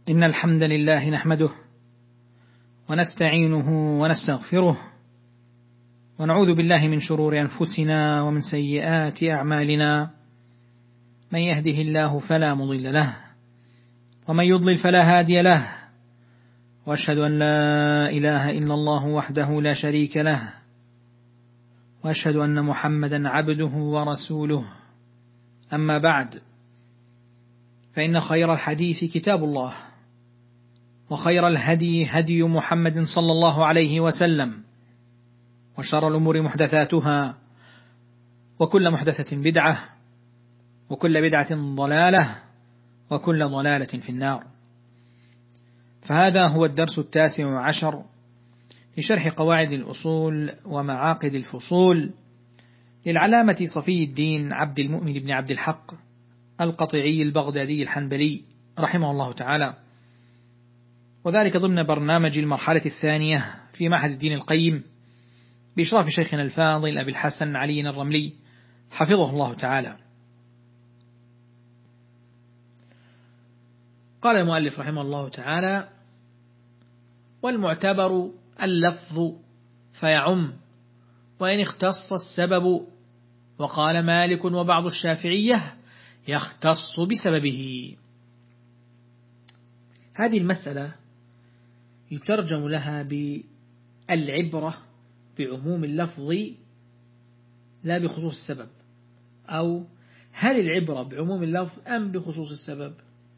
إن الحمد لله نحمده ونستعينه ونستغفره ونعوذ بالله من شرور أنفسنا ومن سيئات أعمالنا. من يهده الله فلا مضل له ومن يضلل فلا هادي له، وأشهد أن لا إله إلا الله وحده لا شريك له، وأشهد أن محمدا عبده ورسوله. أما بعد، فإن خير الحديث كتاب الله، وخير الهدي هدي محمد صلى الله عليه وسلم، وشر الأمور محدثاتها، وكل محدثة بدعة، وكل بدعة ضلالة، وكل ضلالة في النار. فهذا هو الدرس 19 لشرح قواعد الأصول ومعاقد الفصول للعلامة صفي الدين عبد المؤمن بن عبد الحق القطيعي البغدادي الحنبلي رحمه الله تعالى، وذلك ضمن برنامج المرحلة الثانية في معهد الدين القيم بإشراف شيخنا الفاضل أبي الحسن علي الرملي حفظه الله تعالى. قال المؤلف رحمه الله تعالى: والمعتبر اللفظ فيعم وإن اختص السبب، وقال مالك وبعض الشافعية يختص بسببه. هذه المسألة يترجم لها بالعبرة بعموم اللفظ لا بخصوص السبب، أو هل العبرة بعموم اللفظ أم بخصوص السبب؟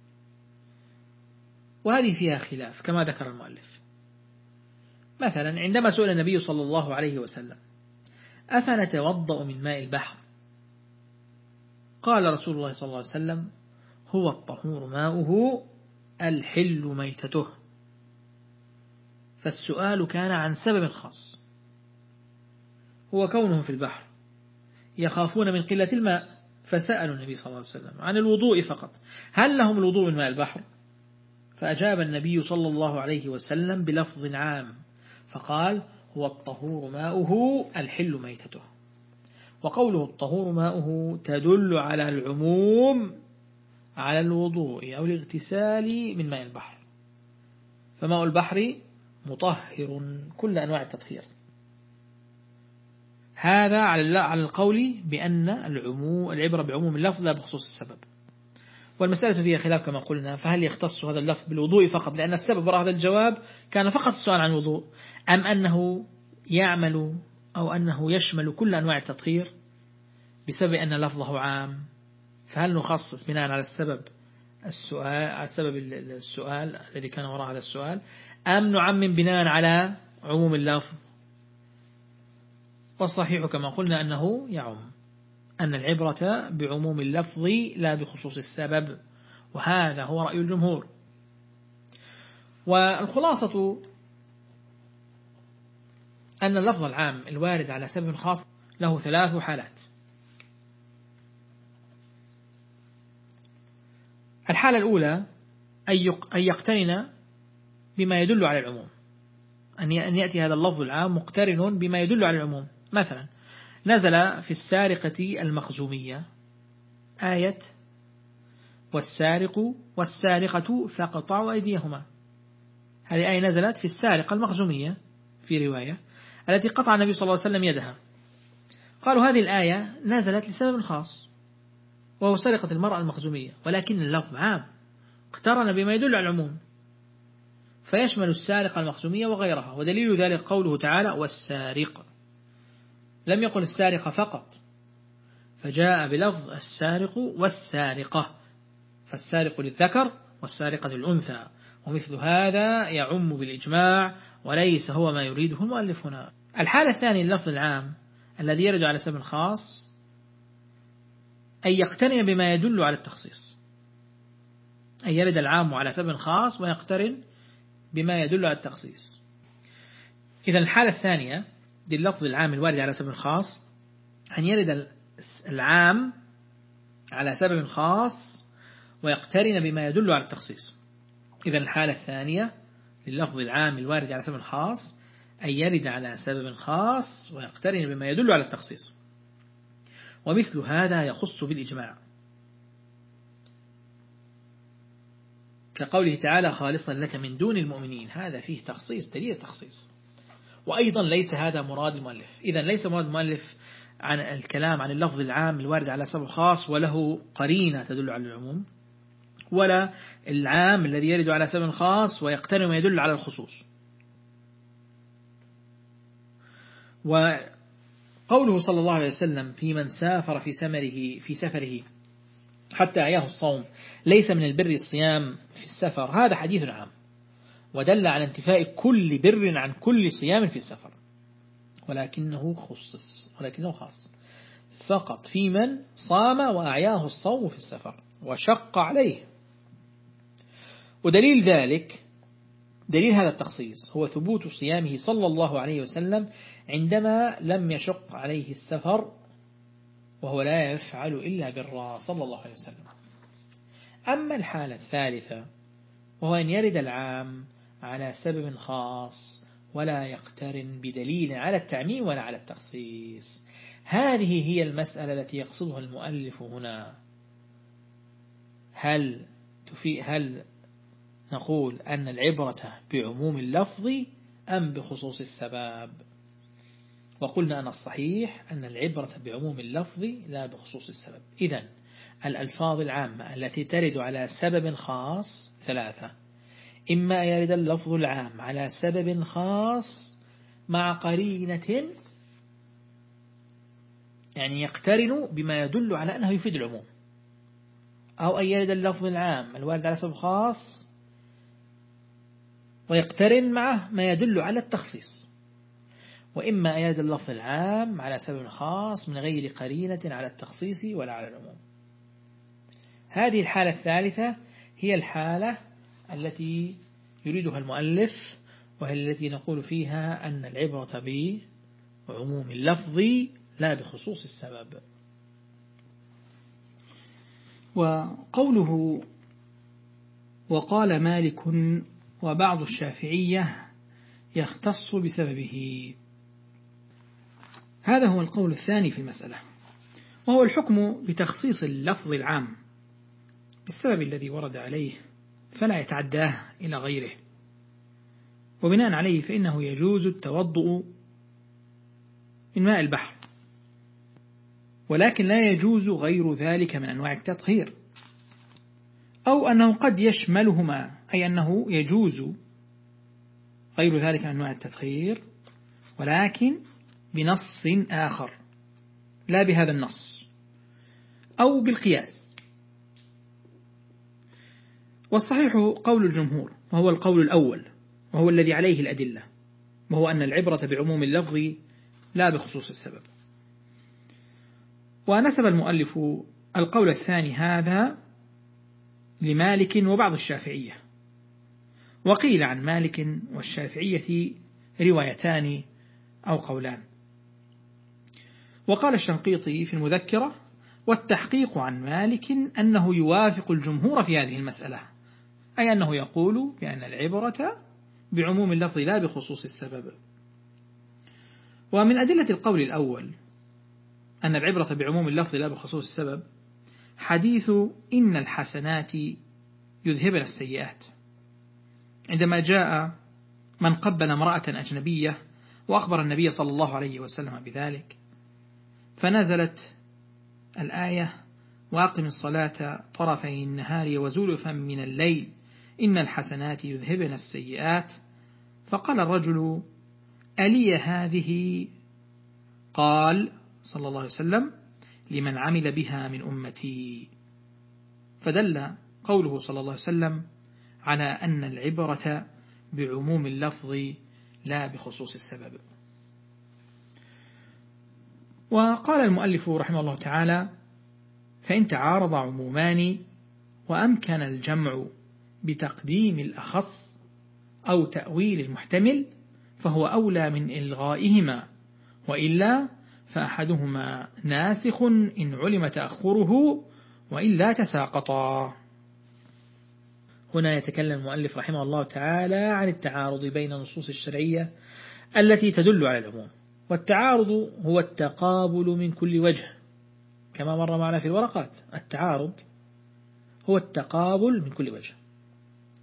وهذه فيها خلاف كما ذكر المؤلف. مثلا عندما سئل النبي صلى الله عليه وسلم: أفنتوضأ من ماء البحر؟ قال رسول الله صلى الله عليه وسلم: هو الطهور ماؤه الحل ميتته. فالسؤال كان عن سبب خاص، هو كونهم في البحر يخافون من قلة الماء، فسألوا النبي صلى الله عليه وسلم عن الوضوء فقط: هل لهم الوضوء من ماء البحر؟ فأجاب النبي صلى الله عليه وسلم بلفظ عام فقال: هو الطهور ماؤه الحل ميتته. وقوله الطهور ماؤه تدل على العموم على الوضوء أو الاغتسال من ماء البحر، فماء البحر مطهر كل أنواع التطهير. هذا على القول بأن العبرة بعموم اللفظ لا بخصوص السبب. والمسألة فيها خلاف كما قلنا، فهل يختص هذا اللفظ بالوضوء فقط لأن السبب وراء هذا الجواب كان فقط السؤال عن الوضوء، أم أنه يعمل أو أنه يشمل كل أنواع التطهير بسبب أن لفظه عام؟ فهل نخصص بناء على السبب السؤال الذي كان وراء هذا السؤال، أم نعمم بناء على عموم اللفظ؟ والصحيح كما قلنا أنه يعم، أن العبرة بعموم اللفظ لا بخصوص السبب، وهذا هو رأي الجمهور. والخلاصة أن اللفظ العام الوارد على سبب خاص له 3 حالات. الحالة الأولى أن يقترن بما يدل على العموم، أن يأتي هذا اللفظ العام مقترن بما يدل على العموم. مثلا نزل في السارقة المخزومية آية: والسارق والسارقة فاقطعوا أيديهما. هذه آية نزلت في السارقة المخزومية في رواية التي قطع النبي صلى الله عليه وسلم يدها. قالوا هذه الآية نزلت لسبب خاص وهو سرقة المرأة المخزومية، ولكن اللفظ عام اقترن بما يدل على العموم فيشمل السارقة المخزومية وغيرها. ودليل ذلك قوله تعالى: والسارق، لم يقل السارقة فقط، فجاء بلفظ السارق والسارقة، فالسارق للذكر والسارقة للأنثى، ومثل هذا يعم بالإجماع وليس هو ما يريده المؤلف هنا. الحالة الثانية اللفظ العام الذي يرد على سبب خاص أن يقترن بما يدل على التخصيص، أن يرد العام على سبب خاص ويقترن بما يدل على التخصيص. إذا الحالة الثانية لللفظ العام الوارد على سبب خاص أن يرد العام على سبب خاص ويقترن بما يدل على التخصيص. إذا الحالة الثانية لللفظ العام الوارد على سبب خاص أن يرد على سبب خاص ويقترن بما يدل على التخصيص، ومثل هذا يخص بالإجماع. كقوله تعالى خالصا لك من دون المؤمنين، هذا فيه تخصيص، دليل تخصيص. وأيضا ليس هذا مراد المؤلف، إذا ليس مراد المؤلف عن الكلام عن اللفظ العام الوارد على سبب خاص وله قرينة تدل على العموم، ولا العام الذي يرد على سبب خاص ويقترن ويدل على الخصوص. وقوله صلى الله عليه وسلم في من سافر في سفره حتى أعياه الصوم ليس من البر الصيام في السفر، هذا حديث عام ودل على انتفاء كل بر عن كل صيام في السفر، ولكنه خاص فقط في من صام وأعياه الصوم في السفر وشق عليه. ودليل ذلك، دليل هذا التخصيص هو ثبوت صيامه صلى الله عليه وسلم عندما لم يشق عليه السفر وهو لا يفعل إلا برا صلى الله عليه وسلم. أما الحالة الثالثة وهو أن يرد العام على سبب خاص ولا يقترن بدليل على التعميم ولا على التخصيص، هذه هي المسألة التي يقصدها المؤلف هنا. هل نقول أن العبرة بعموم اللفظ أم بخصوص السبب؟ وقلنا أن الصحيح أن العبرة بعموم اللفظ لا بخصوص السبب. إذن الألفاظ العامة التي ترد على سبب خاص ثلاثة: إما يرد اللفظ العام على سبب خاص مع قرينة يعني يقترن بما يدل على أنه يفيد العموم، أو أن يرد اللفظ العام الوارد على سبب خاص ويقترن معه ما يدل على التخصيص، وإما أن يرد اللفظ العام على سبب خاص من غير قرينة على التخصيص ولا على العموم. هذه الحالة الثالثة هي الحالة التي يريدها المؤلف، وهي التي نقول فيها أن العبرة بعموم اللفظ لا بخصوص السبب. وقوله وقال مالك وبعض الشافعية يختص بسببه، هذا هو القول الثاني في المسألة، وهو الحكم بتخصيص اللفظ العام بالسبب الذي ورد عليه فلا يتعداه إلى غيره، وبناء عليه فإنه يجوز التوضؤ من ماء البحر، ولكن لا يجوز غير ذلك من أنواع التطهير، أو أنه قد يشملهما، أي أنه يجوز غير ذلك من أنواع التطهير ولكن بنص آخر لا بهذا النص أو بالقياس. والصحيح قول الجمهور وهو القول الأول، وهو الذي عليه الأدلة، وهو أن العبرة بعموم اللفظ لا بخصوص السبب. ونسب المؤلف القول الثاني هذا لمالك وبعض الشافعية، وقيل عن مالك والشافعية روايتان أو قولان. وقال الشنقيطي في المذكرة: والتحقيق عن مالك أنه يوافق الجمهور في هذه المسألة، أي أنه يقول بأن العبرة بعموم اللفظ لا بخصوص السبب. ومن أدلة القول الأول أن العبرة بعموم اللفظ لا بخصوص السبب حديث إن الحسنات يذهبن السيئات، عندما جاء من قبل امرأة أجنبية وأخبر النبي صلى الله عليه وسلم بذلك، فنزلت الآية: وأقم الصلاة طرفي النهار وزلفا من الليل إن الحسنات يذهبن السيئات. فقال الرجل: ألي هذه؟ قال صلى الله عليه وسلم: لمن عمل بها من أمتي. فدل قوله صلى الله عليه وسلم على أن العبرة بعموم اللفظ لا بخصوص السبب. وقال المؤلف رحمه الله تعالى: فإن تعارض عمومان وأمكن الجمع بتقديم الأخص أو تأويل المحتمل فهو أولى من إلغائهما، وإلا فأحدهما ناسخ إن علم تأخره وإلا تساقطا. هنا يتكلم المؤلف رحمه الله تعالى عن التعارض بين النصوص الشرعية التي تدل على العموم، والتعارض هو التقابل من كل وجه، كما مر معنا في الورقات. التعارض هو التقابل من كل وجه،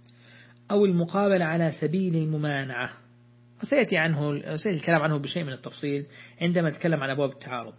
أو المقابلة على سبيل الممانعة، وسيأتي الكلام عنه بشيء من التفصيل عندما نتكلم عن أبواب التعارض.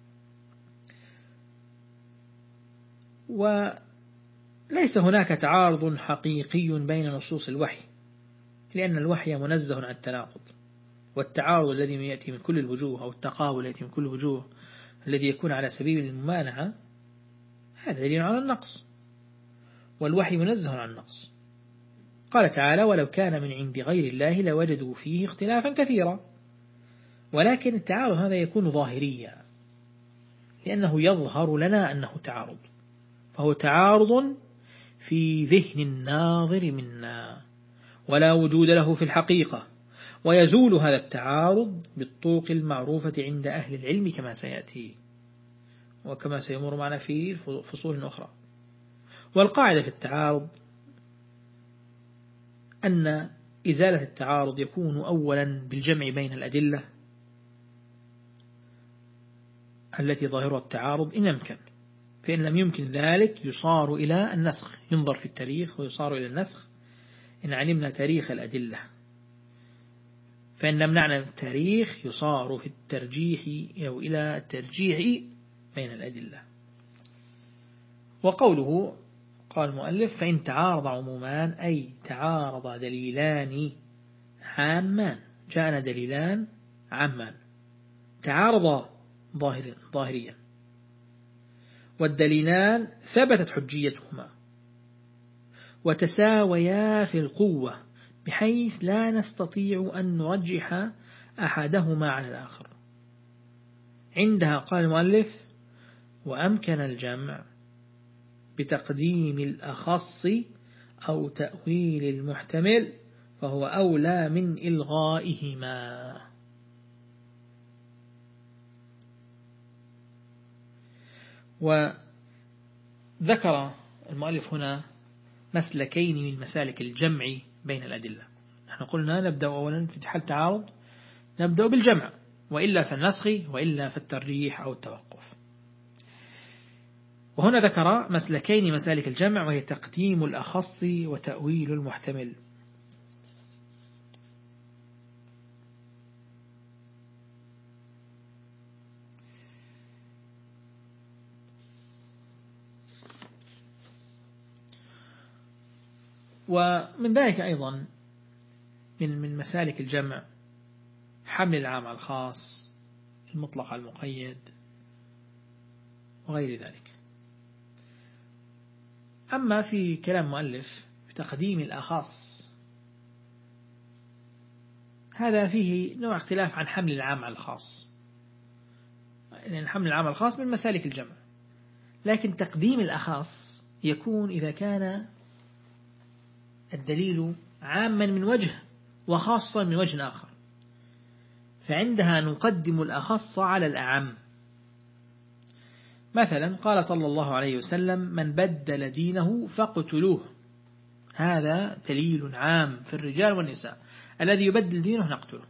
وليس هناك تعارض حقيقي بين نصوص الوحي، لأن الوحي منزه عن التناقض، والتعارض الذي يأتي من كل الوجوه أو التقابل الذي من كل الوجوه الذي يكون على سبيل الممانعة هذا دليل على النقص، والوحي منزه عن النقص. قال تعالى: ولو كان من عند غير الله لوجدوا فيه اختلافا كثيرا. ولكن التعارض هذا يكون ظاهريا، لأنه يظهر لنا أنه تعارض، فهو تعارض في ذهن الناظر منا ولا وجود له في الحقيقة، ويزول هذا التعارض بالطرق المعروفة عند أهل العلم كما سيأتي وكما سيمر معنا في فصول أخرى. والقاعدة في التعارض أن إزالة التعارض يكون أولا بالجمع بين الأدلة التي ظاهرها التعارض إن يمكن، فإن لم يمكن ذلك يصار إلى النسخ، ينظر في التاريخ ويصار إلى النسخ إن علمنا تاريخ الأدلة، فإن لم نعلم التاريخ يصار في الترجيح أو إلى الترجيح بين الأدلة. وقوله قال المؤلف: فإن تعارض عمومان أي تعارض دليلان عامان، جاءنا دليلان عامان تعارض ظاهريا، والدليلان ثبتت حجيتهما وتساويا في القوة بحيث لا نستطيع أن نرجح أحدهما على الآخر. عندها قال المؤلف: وأمكن الجمع بتقديم الأخص أو تأويل المحتمل فهو أولى من إلغائهما. وذكر المؤلف هنا مسلكين من مسالك الجمع بين الأدلة. نحن قلنا نبدأ أولا في حال تعارض نبدأ بالجمع، وإلا فالنسخ، وإلا فالترجيح أو التوقف. وهنا ذكر مسلكين مسالك الجمع، وهي تقديم الأخص وتأويل المحتمل. ومن ذلك أيضا من مسالك الجمع حمل العام على الخاص، المطلق على المقيد وغير ذلك. أما في كلام مؤلف في تقديم الأخص هذا فيه نوع اختلاف عن حمل العام على الخاص، لأن حمل العام على الخاص من مسالك الجمع، لكن تقديم الأخص يكون إذا كان الدليل عاما من وجه وخاصا من وجه آخر، فعندها نقدم الأخص على الأعم. مثلا قال صلى الله عليه وسلم: من بدل دينه فاقتلوه، هذا دليل عام في الرجال والنساء، الذي يبدل دينه نقتله،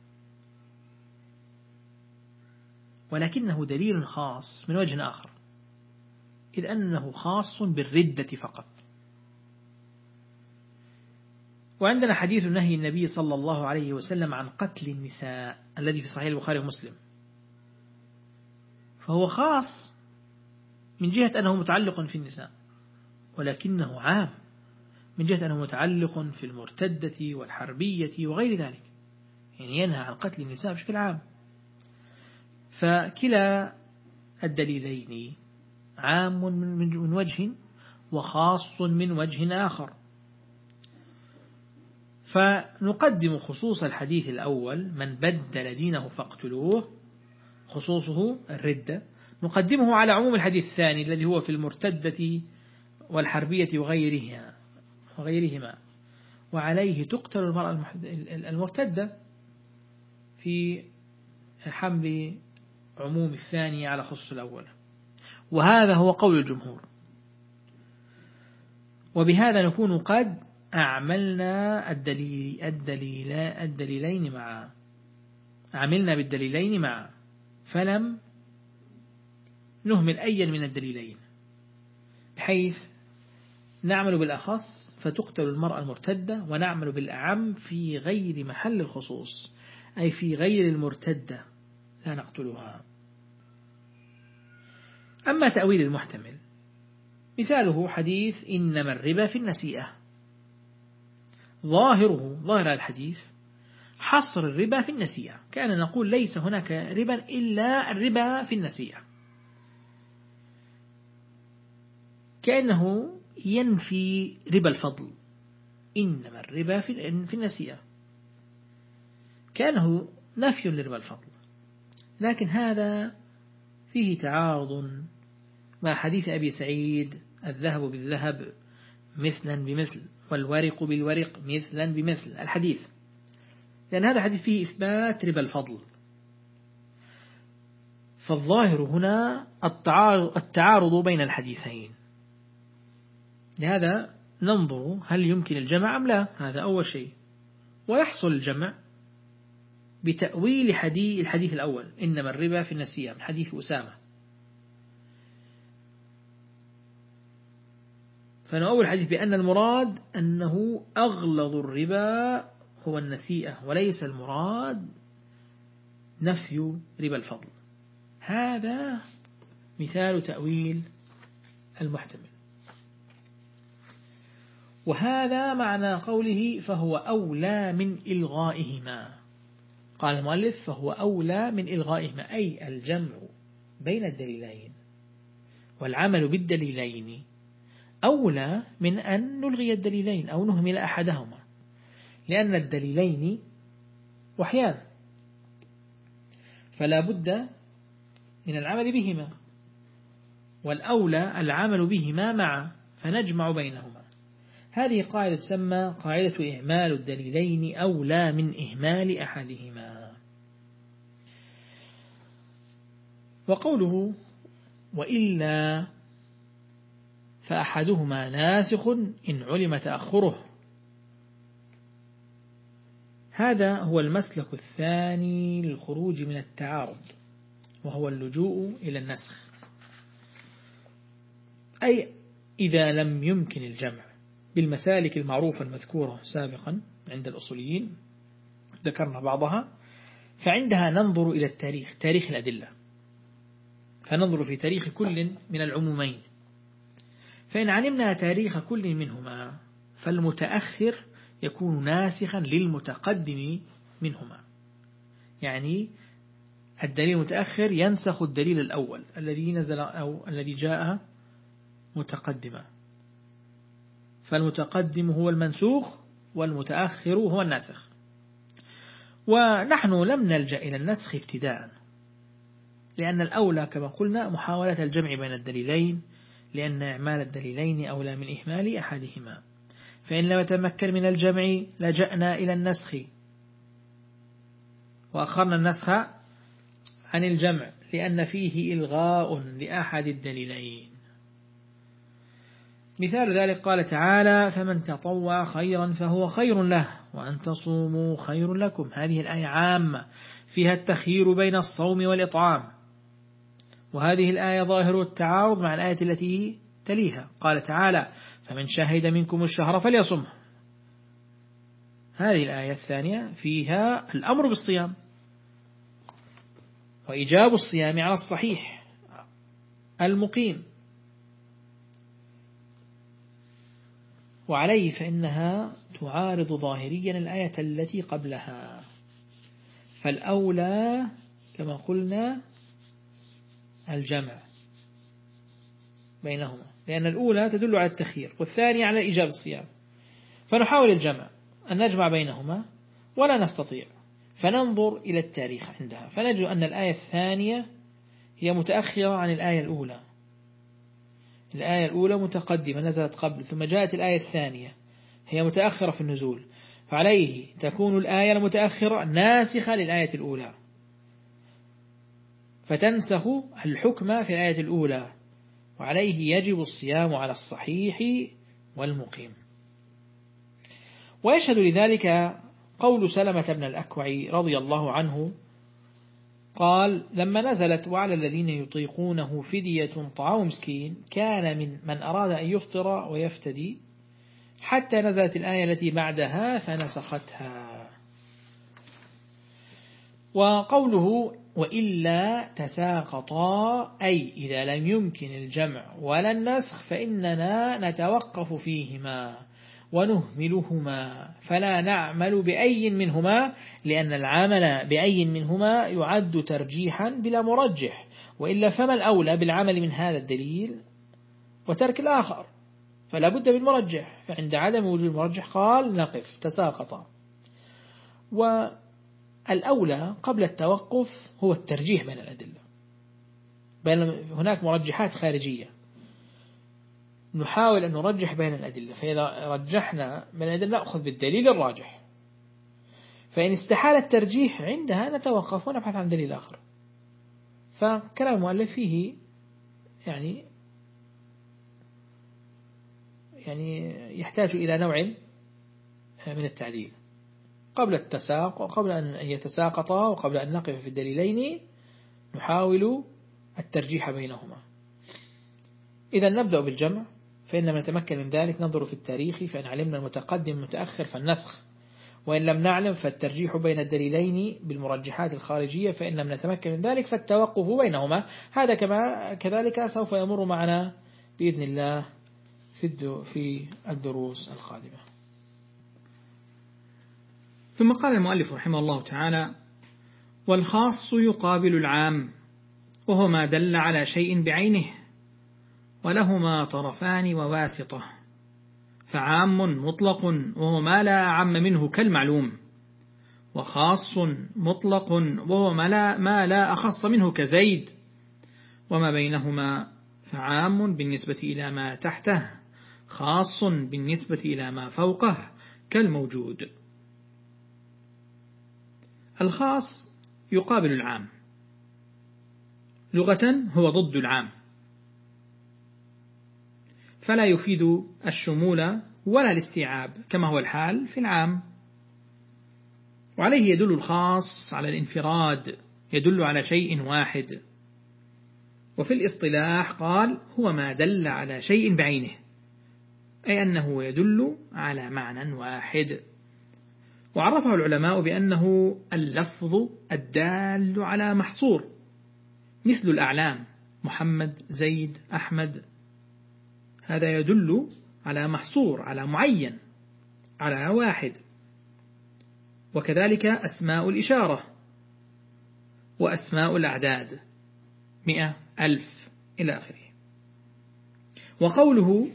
ولكنه دليل خاص من وجه آخر، إذ أنه خاص بالردة فقط. وعندنا حديث نهي النبي صلى الله عليه وسلم عن قتل النساء الذي في صحيح البخاري ومسلم، فهو خاص من جهة أنه متعلق في النساء، ولكنه عام من جهة أنه متعلق في المرتدة والحربية وغير ذلك، يعني ينهى عن قتل النساء بشكل عام. فكلا الدليلين عام من وجه وخاص من وجه آخر، فنقدم خصوص الحديث الأول من بدل دينه فاقتلوه، خصوصه الردة، نقدمه على عموم الحديث الثاني الذي هو في المرتدة والحربية وغيرهما، وعليه تقتل المرأة المرتدة في حمل عموم الثاني على خصوص الأول، وهذا هو قول الجمهور. وبهذا نكون قد أعملنا الدليلين معا، عملنا بالدليلين معا، فلم نهمل أي من الدليلين، بحيث نعمل بالأخص فتقتل المرأة المرتدة، ونعمل بالأعم في غير محل الخصوص، أي في غير المرتدة لا نقتلها. أما تأويل المحتمل مثاله حديث إنما الربا في النسيئة، ظاهر الحديث حصر الربا في النسيئة، كان نقول ليس هناك ربا إلا الربا في النسيئة، كأنه ينفي ربا الفضل، إنما الربا في النسيئة كأنه نفي لربا الفضل. لكن هذا فيه تعارض مع حديث أبي سعيد الذهب بالذهب مثلا بمثل والورق بالورق مثلا بمثل الحديث، لأن هذا الحديث فيه إثبات ربا الفضل. فالظاهر هنا التعارض بين الحديثين، لهذا ننظر هل يمكن الجمع أم لا، هذا أول شيء. ويحصل الجمع بتأويل الحديث الأول إنما الربا في النسيئة من حديث أسامة، فنؤول الحديث بأن المراد أنه أغلظ الربا هو النسيئة، وليس المراد نفي ربا الفضل. هذا مثال تأويل المحتمل. وهذا معنى قوله فهو أولى من إلغائهما. قال المؤلف فهو أولى من إلغائهما، أي الجمع بين الدليلين والعمل بالدليلين أولى من أن نلغي الدليلين أو نهمل أحدهما، لأن الدليلين وحيان، فلا بد من العمل بهما، والأولى العمل بهما معا، فنجمع بينهما. هذه قاعدة تسمى قاعدة إهمال الدليلين أولى من إهمال أحدهما. وقوله وإلا فأحدهما ناسخ إن علم تأخره، هذا هو المسلك الثاني للخروج من التعارض، وهو اللجوء إلى النسخ. أي إذا لم يمكن الجمع بالمسالك المعروفة المذكورة سابقا عند الأصوليين، ذكرنا بعضها، فعندها ننظر إلى التاريخ، تاريخ الأدلة، فننظر في تاريخ كل من العمومين، فإن علمنا تاريخ كل منهما فالمتأخر يكون ناسخا للمتقدم منهما، يعني الدليل المتأخر ينسخ الدليل الأول الذي نزل أو الذي جاء متقدما، فالمتقدم هو المنسوخ والمتأخر هو الناسخ. ونحن لم نلجأ إلى النسخ ابتداء، لأن الأولى كما قلنا محاولة الجمع بين الدليلين، لأن إعمال الدليلين أولى من إهمال أحدهما. فإن لم يتمكن من الجمع لجأنا إلى النسخ، وأخرنا النسخ عن الجمع لأن فيه إلغاء لأحد الدليلين. مثال ذلك قال تعالى فمن تطوع خيرا فهو خير له وأن تصوموا خير لكم. هذه الآية عامة فيها التخيير بين الصوم والإطعام، وهذه الآية ظاهر التعارض مع الآية التي تليها. قال تعالى فمن شهد منكم الشهر فليصمه. هذه الآية الثانية فيها الأمر بالصيام وإيجاب الصيام على الصحيح المقيم، وعليه فإنها تعارض ظاهريا الآية التي قبلها. فالأولى كما قلنا الجمع بينهما، لأن الأولى تدل على التخيير والثانية على إيجاب الصيام، فنحاول الجمع أن نجمع بينهما ولا نستطيع، فننظر إلى التاريخ عندها فنجد أن الآية الثانية هي متأخرة عن الآية الأولى. الآية الأولى متقدمة نزلت قبل، ثم جاءت الآية الثانية هي متأخرة في النزول، فعليه تكون الآية المتأخرة ناسخة للآية الأولى، فتنسخ الحكم في الآية الأولى، وعليه يجب الصيام على الصحيح والمقيم. ويشهد لذلك قول سلمة بن الأكوع رضي الله عنه قال لما نزلت وعلى الذين يطيقونه فدية طعام مسكين كان من أراد أن يفطر ويفتدي حتى نزلت الآية التي بعدها فنسختها. وقوله وإلا تساقطا أي إذا لم يمكن الجمع ولا النسخ فإننا نتوقف فيهما ونهملهما فلا نعمل بأي منهما، لأن العمل بأي منهما يعد ترجيحا بلا مرجح، وإلا فما الأولى بالعمل من هذا الدليل وترك الآخر؟ فلا بد بالمرجح، فعند عدم وجود المرجح قال نقف تساقط. والأولى قبل التوقف هو الترجيح بين الأدلة، هناك مرجحات خارجية نحاول أن نرجح بين الأدلة، فإذا رجحنا بين الأدلة نأخذ بالدليل الراجح، فإن استحال الترجيح عندها نتوقف ونبحث عن دليل آخر. فكلام المؤلف فيه يعني يحتاج إلى نوع من التعديل قبل التساق، وقبل أن يتساقطا، وقبل أن نقف في الدليلين نحاول الترجيح بينهما. إذا نبدأ بالجمع، فإن لم نتمكن من ذلك ننظر في التاريخ، فإن علمنا المتقدم المتأخر فالنسخ، وإن لم نعلم فالترجيح بين الدليلين بالمرجحات الخارجية، فإن لم نتمكن من ذلك فالتوقف بينهما. هذا كذلك سوف يمر معنا بإذن الله في الدروس القادمة. ثم قال المؤلف رحمه الله تعالى: والخاص يقابل العام، وهو ما دل على شيء بعينه، ولهما طرفان وواسطة، فعام مطلق وهو ما لا أعم منه كالمعلوم، وخاص مطلق وهو ما لا أخص منه كزيد، وما بينهما فعام بالنسبة إلى ما تحته، خاص بالنسبة إلى ما فوقه كالموجود. الخاص يقابل العام، لغة هو ضد العام، فلا يفيد الشمول ولا الاستيعاب كما هو الحال في العام. وعليه يدل الخاص على الانفراد، يدل على شيء واحد. وفي الاصطلاح قال هو ما دل على شيء بعينه، أي أنه يدل على معنى واحد. وعرفه العلماء بأنه اللفظ الدال على محصور، مثل الأعلام محمد زيد أحمد، هذا يدل على محصور، على معين، على واحد. وكذلك أسماء الإشارة وأسماء الأعداد 100 ألف إلى آخره. وقوله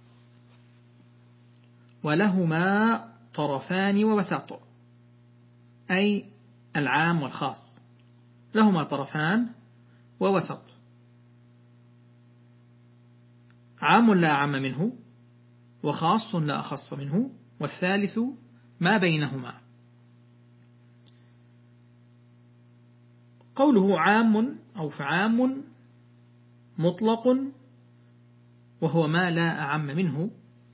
ولهما طرفان ووسط، أي العام والخاص لهما طرفان ووسط، عام لا أعم منه، وخاص لا أخص منه، والثالث ما بينهما. قوله عام أو فعام مطلق وهو ما لا أعم منه،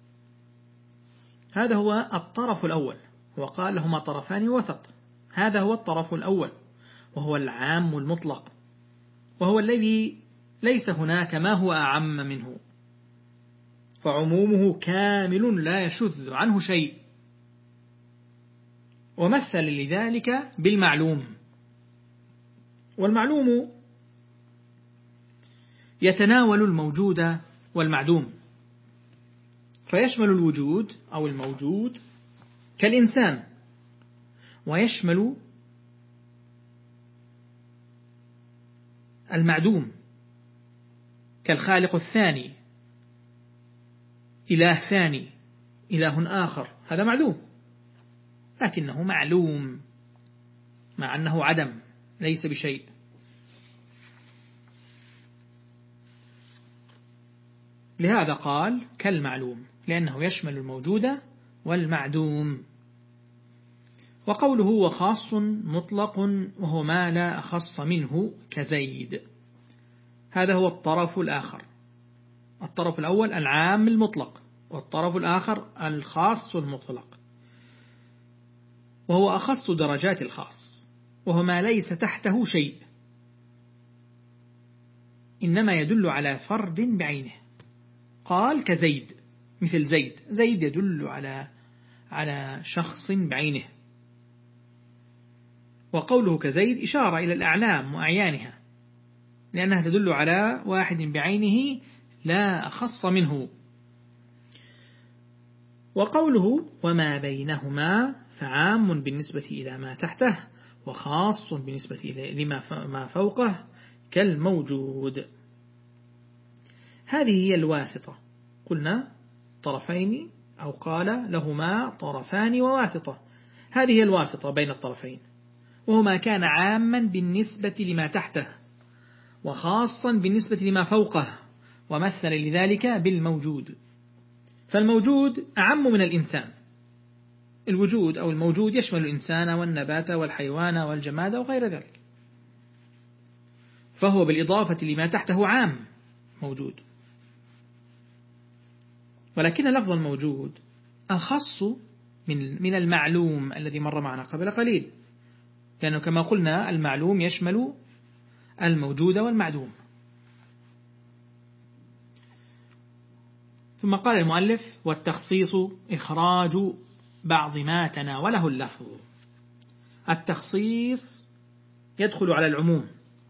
هذا هو الطرف الأول، وقال لهما طرفان وسط، هذا هو الطرف الأول وهو العام المطلق، وهو الذي ليس هناك ما هو أعم منه، فعمومه كامل لا يشذ عنه شيء. ومثل لذلك بالمعلوم، والمعلوم يتناول الموجود والمعدوم، فيشمل الوجود أو الموجود كالإنسان، ويشمل المعدوم كالخالق الثاني، إله ثاني، إله آخر، هذا معدوم لكنه معلوم مع أنه عدم ليس بشيء. لهذا قال كالمعلوم، لأنه يشمل الموجود والمعدوم. وقوله وخاص مطلق وهو ما لا أخص منه كزيد، هذا هو الطرف الآخر. الطرف الأول العام المطلق، والطرف الآخر الخاص المطلق، وهو أخص درجات الخاص، وهو ما ليس تحته شيء، إنما يدل على فرد بعينه. قال كزيد، مثل زيد. زيد يدل على شخص بعينه، وقوله كزيد إشارة إلى الأعلام وأعيانها، لأنها تدل على واحد بعينه لا أخص منه. وقوله وما بينهما فعام بالنسبة إلى ما تحته، وخاص بالنسبة إلى ما فوقه كالموجود. هذه هي الواسطة، قلنا طرفين، أو قال لهما طرفان وواسطة. هذه هي الواسطة بين الطرفين، وهو ما كان عاما بالنسبة لما تحته وخاصا بالنسبة لما فوقه، ومثل لذلك بالموجود. فالموجود أعم من الإنسان. الوجود أو الموجود يشمل الإنسان والنبات والحيوان والجماد وغير ذلك، فهو بالإضافة لما تحته عام موجود. ولكن لفظ الموجود أخص من المعلوم الذي مر معنا قبل قليل، لأنه كما قلنا المعلوم يشمل الموجود والمعدوم. ثم قال المؤلف والتخصيص إخراج بعض ما تناوله اللفظ. التخصيص يدخل على العموم.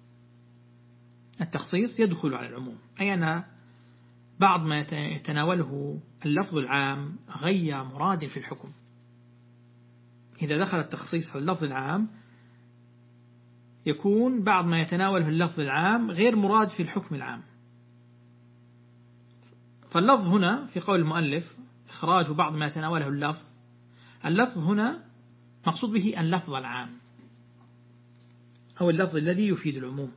التخصيص يدخل على العموم، أي أن بعض ما يتناوله اللفظ العام غير مراد في الحكم. إذا دخل التخصيص على اللفظ العام يكون بعض ما يتناوله اللفظ العام غير مراد في الحكم العام. فاللفظ هنا في قول المؤلف إخراج بعض ما يتناوله اللفظ هنا مقصود به اللفظ العام أو اللفظ الذي يفيد العموم.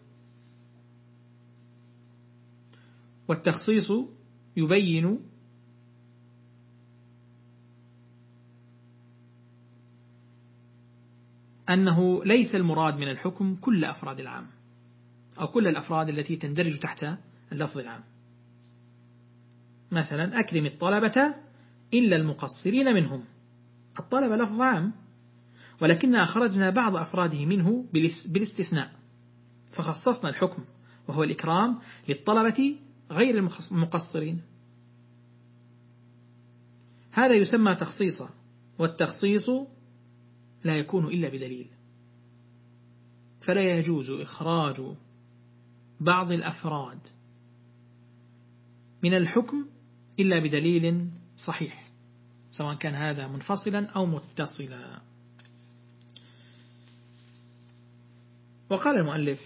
والتخصيص يبين أنه ليس المراد من الحكم كل أفراد العام أو كل الأفراد التي تندرج تحت اللفظ العام. مثلا أكرم الطلبة إلا المقصرين منهم. الطلبة لفظ عام، ولكننا أخرجنا بعض أفراده منه بالاستثناء، فخصصنا الحكم وهو الإكرام للطلبة غير المقصرين. هذا يسمى تخصيصا، والتخصيص لا يكون إلا بدليل، فلا يجوز إخراج بعض الأفراد من الحكم إلا بدليل صحيح، سواء كان هذا منفصلا أو متصلا. وقال المؤلف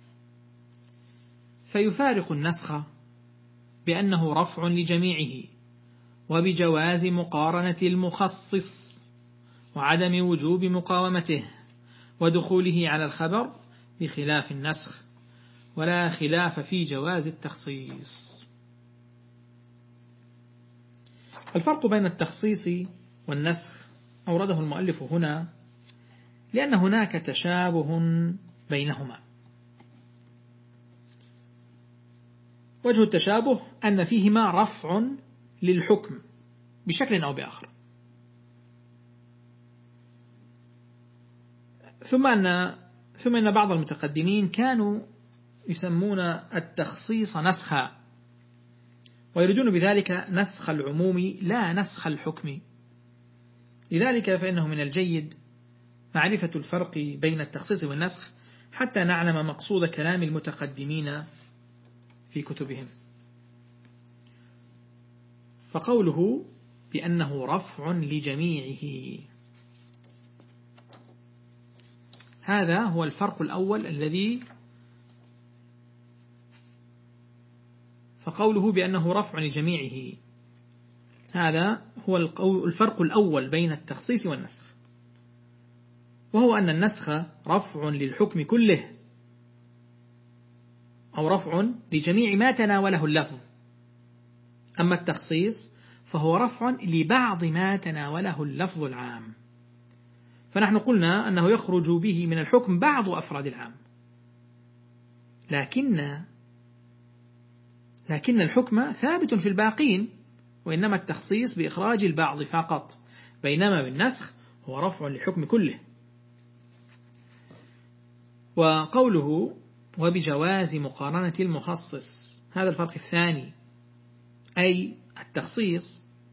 فيفارق النسخ بأنه رفع لجميعه، وبجواز مقارنة المخصص، وعدم وجوب مقاومته، ودخوله على الخبر بخلاف النسخ، ولا خلاف في جواز التخصيص. الفرق بين التخصيص والنسخ أورده المؤلف هنا لأن هناك تشابه بينهما. وجه التشابه أن فيهما رفع للحكم بشكل أو بآخر، ثم أن بعض المتقدمين كانوا يسمون التخصيص نسخا، ويريدون بذلك نسخ العموم لا نسخ الحكم. لذلك فإنه من الجيد معرفة الفرق بين التخصيص والنسخ حتى نعلم مقصود كلام المتقدمين في كتبهم. فقوله بأنه رفع لجميعه، هذا هو الفرق الأول الذي فقوله بأنه رفع لجميعه، هذا هو الفرق الأول بين التخصيص والنسخ، وهو أن النسخ رفع للحكم كله أو رفع لجميع ما تناوله اللفظ، أما التخصيص فهو رفع لبعض ما تناوله اللفظ العام. فنحن قلنا أنه يخرج به من الحكم بعض أفراد العام، لكن الحكم ثابت في الباقين، وإنما التخصيص بإخراج البعض فقط، بينما بالنسخ هو رفع للحكم كله. وقوله وبجواز مقارنة المخصص، هذا الفرق الثاني، أي التخصيص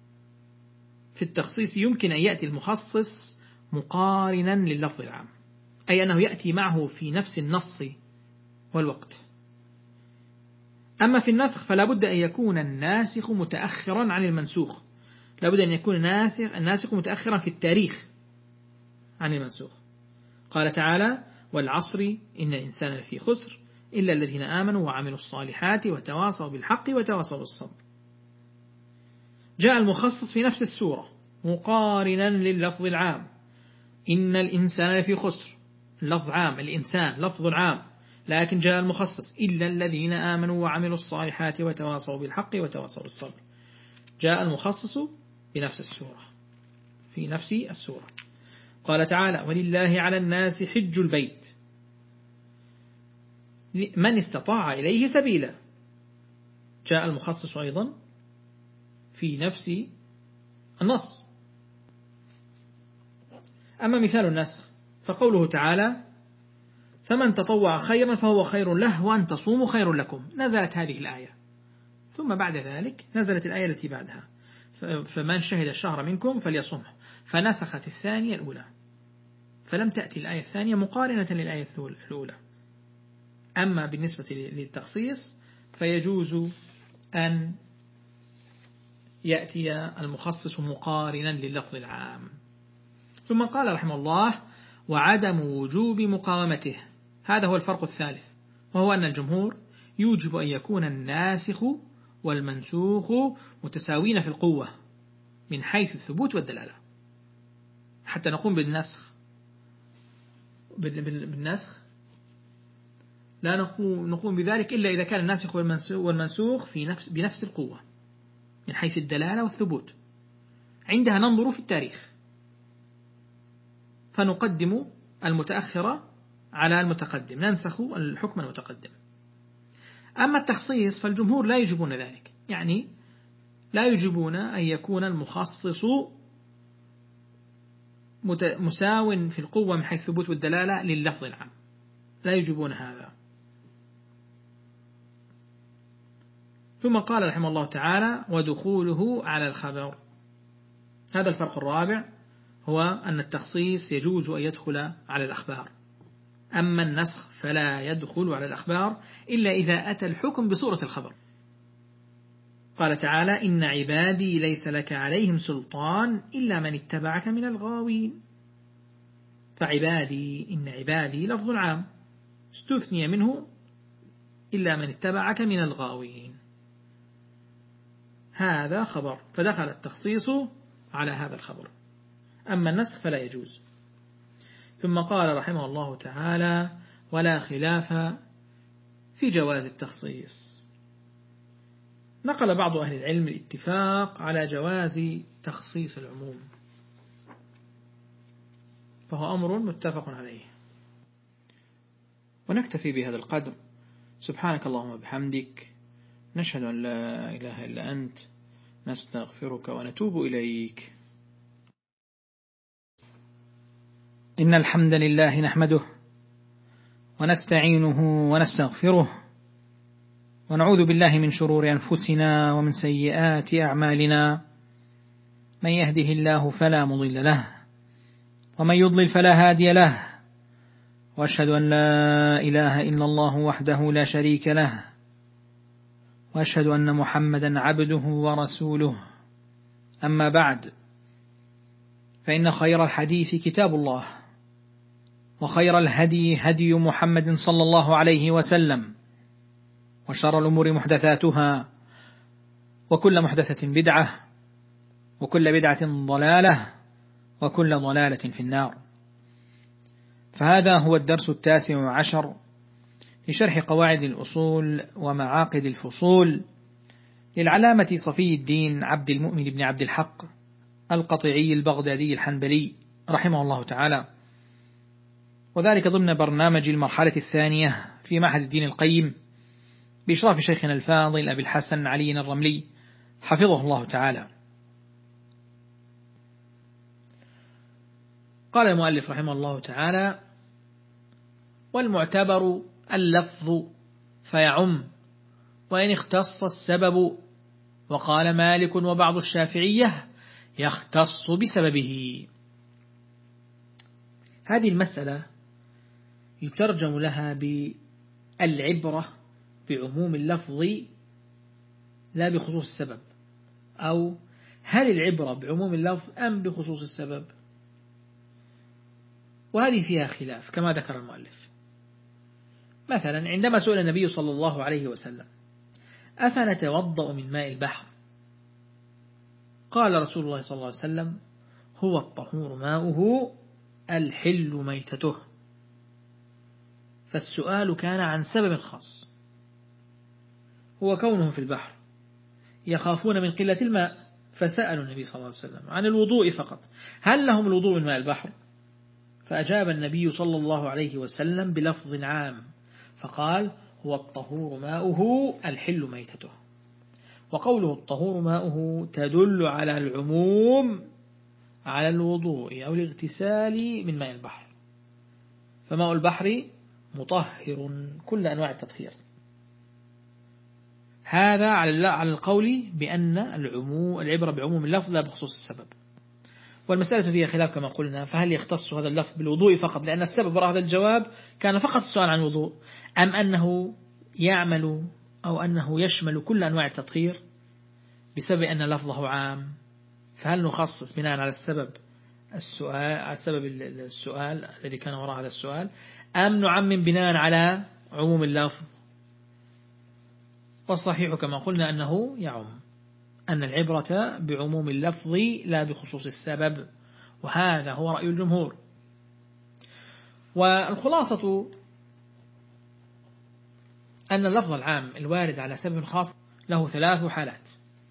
في التخصيص يمكن أن يأتي المخصص مقارنا لللفظ العام، أي أنه يأتي معه في نفس النص والوقت. أما في النسخ فلا بد أن يكون الناسخ متأخرا عن المنسوخ، لا بد أن يكون الناسخ متأخرا في التاريخ عن المنسوخ. قال تعالى: والعصر إن الإنسان لفي خسر إلا الذين آمنوا وعملوا الصالحات وتواصوا بالحق وتواصوا بالصبر. جاء المخصص في نفس السورة مقارنا لللفظ العام: إن الإنسان لفي خسر، اللفظ عام، الإنسان لفظ عام، لكن جاء المخصص: إلا الذين آمنوا وعملوا الصالحات وتواصوا بالحق وتواصوا بالصبر. جاء المخصص بنفس السورة، في نفس السورة. قال تعالى: ولله على الناس حج البيت من استطاع إليه سبيلا. جاء المخصص أيضا في نفس النص. أما مثال النسخ فقوله تعالى: فمن تطوع خيرا فهو خير له وأن تصوموا خير لكم. نزلت هذه الآية، ثم بعد ذلك نزلت الآية التي بعدها: فمن شهد الشهر منكم فليصمه، فنسخت الثانية الأولى، فلم تأتي الآية الثانية مقارنة للآية الأولى. أما بالنسبة للتخصيص فيجوز أن يأتي المخصص مقارنا لللفظ العام. ثم قال رحمه الله: وعدم وجوب مقاومته. هذا هو الفرق الثالث، وهو أن الجمهور يوجب أن يكون الناسخ والمنسوخ متساوين في القوة من حيث الثبوت والدلالة. حتى نقوم بالنسخ لا نقوم بذلك إلا إذا كان الناسخ والمنسوخ بنفس القوة من حيث الدلالة والثبوت. عندها ننظر في التاريخ فنقدم المتأخر على المتقدم، ننسخ الحكم المتقدم. أما التخصيص فالجمهور لا يجبون ذلك، يعني لا يجبون أن يكون المخصص مساو في القوة من حيث الثبوت والدلالة لللفظ العام، لا يجبون هذا. ثم قال رحمه الله تعالى: ودخوله على الخبر. هذا الفرق الرابع، هو أن التخصيص يجوز أن يدخل على الأخبار، أما النسخ فلا يدخل على الأخبار إلا إذا أتى الحكم بصورة الخبر. قال تعالى: إن عبادي ليس لك عليهم سلطان إلا من اتبعك من الغاوين. فعبادي، إن عبادي لفظ عام استثني منه إلا من اتبعك من الغاوين، هذا خبر، فدخل التخصيص على هذا الخبر. أما النسخ فلا يجوز. ثم قال رحمه الله تعالى: ولا خلاف في جواز التخصيص. نقل بعض أهل العلم الاتفاق على جواز تخصيص العموم، فهو أمر متفق عليه. ونكتفي بهذا القدر. سبحانك اللهم وبحمدك، نشهد أن لا إله إلا أنت، نستغفرك ونتوب إليك. إن الحمد لله نحمده ونستعينه ونستغفره، ونعوذ بالله من شرور أنفسنا ومن سيئات أعمالنا. من يهده الله فلا مضل له، ومن يضلل فلا هادي له، وأشهد أن لا إله إلا الله وحده لا شريك له، وأشهد أن محمدا عبده ورسوله. أما بعد، فإن خير الحديث كتاب الله، وخير الهدي هدي محمد صلى الله عليه وسلم، وشر الأمور محدثاتها، وكل محدثة بدعة، وكل بدعة ضلالة، وكل ضلالة في النار. فهذا هو الدرس 19 لشرح قواعد الأصول ومعاقد الفصول للعلامة صفي الدين عبد المؤمن بن عبد الحق القطيعي البغدادي الحنبلي رحمه الله تعالى، وذلك ضمن برنامج المرحلة الثانية في معهد الدين القيم بإشراف شيخنا الفاضل أبي الحسن علي الرملي حفظه الله تعالى. قال المؤلف رحمه الله تعالى: والمعتبر اللفظ فيعم وإن اختص السبب. وقال مالك وبعض الشافعية: يختص بسببه. هذه المسألة يترجم لها بالعبرة بعموم اللفظ لا بخصوص السبب، أو هل العبرة بعموم اللفظ أم بخصوص السبب؟ وهذه فيها خلاف كما ذكر المؤلف. مثلا عندما سئل النبي صلى الله عليه وسلم: أفنتوضأ من ماء البحر؟ قال رسول الله صلى الله عليه وسلم: هو الطهور ماؤه الحل ميتته. فالسؤال كان عن سبب خاص، هو كونهم في البحر يخافون من قلة الماء، فسألوا النبي صلى الله عليه وسلم عن الوضوء فقط: هل لهم الوضوء من ماء البحر؟ فأجاب النبي صلى الله عليه وسلم بلفظ عام فقال: هو الطهور ماؤه الحل ميتته. وقوله الطهور ماؤه تدل على العموم على الوضوء أو الاغتسال من ماء البحر، فماء البحر مطهر كل أنواع التطهير. هذا على القول بأن العبرة بعموم اللفظ لا بخصوص السبب. والمسألة فيها خلاف كما قلنا، فهل يختص هذا اللفظ بالوضوء فقط لأن السبب وراء هذا الجواب كان فقط السؤال عن الوضوء، أم أنه يعمل أو أنه يشمل كل أنواع التطهير بسبب أن لفظه عام؟ فهل نخصص بناء على السبب السؤال الذي كان وراء هذا السؤال، أم نعمم بناء على عموم اللفظ؟ والصحيح كما قلنا أنه يعم، أن العبرة بعموم اللفظ لا بخصوص السبب، وهذا هو رأي الجمهور. والخلاصة أن اللفظ العام الوارد على سبب خاص له 3 حالات.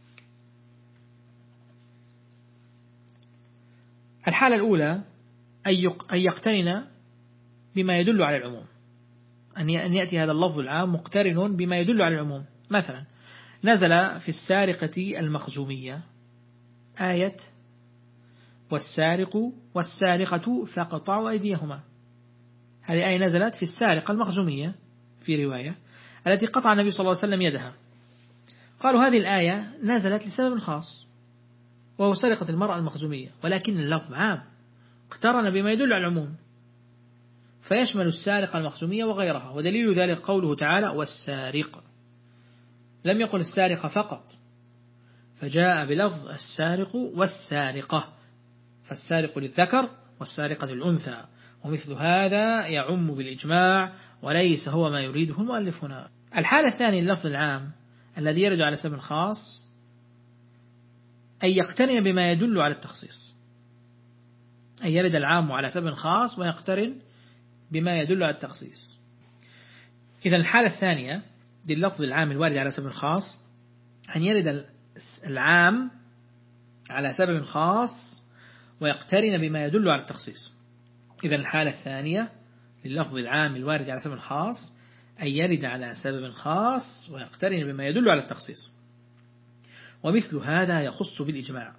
الحالة الأولى أن يقترن بما يدل على العموم، أن يأتي هذا اللفظ العام مقترن بما يدل على العموم. مثلا نزل في السارقة المخزومية آية: والسارق والسارقة فاقطعوا أيديهما. هذه آية نزلت في السارقة المخزومية في رواية التي قطع النبي صلى الله عليه وسلم يدها. قالوا هذه الآية نزلت لسبب خاص وهو سرقة المرأة المخزومية، ولكن اللفظ عام اقترن بما يدل على العموم فيشمل السارقة المخزومية وغيرها. ودليل ذلك قوله تعالى: والسارق، لم يقل السارقة فقط، فجاء بلفظ السارق والسارقة، فالسارق للذكر والسارقة للأنثى، ومثل هذا يعم بالإجماع وليس هو ما يريده المؤلف هنا. الحالة الثانية اللفظ العام الذي يرد على سبب خاص أن يقترن بما يدل على التخصيص، أن يرد العام على سبب خاص ويقترن بما يدل على التخصيص. إذا الحالة الثانية لللفظ العام الوارد على سبب خاص أن يرد العام على سبب خاص ويقترن بما يدل على التخصيص. إذا الحالة الثانية لللفظ العام الوارد على سبب خاص أن يرد على سبب خاص ويقترن بما يدل على التخصيص، ومثل هذا يخص بالإجماع،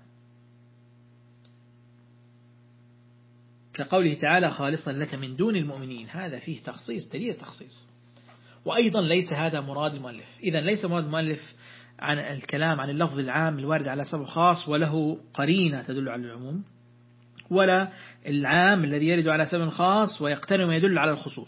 كقوله تعالى: خالصا لك من دون المؤمنين. هذا فيه تخصيص، دليل تخصيص. وأيضا ليس هذا مراد المؤلف. إذا ليس مراد المؤلف عن الكلام عن اللفظ العام الوارد على سبب خاص وله قرينة تدل على العموم، ولا العام الذي يرد على سبب خاص ويقترن ما يدل على الخصوص.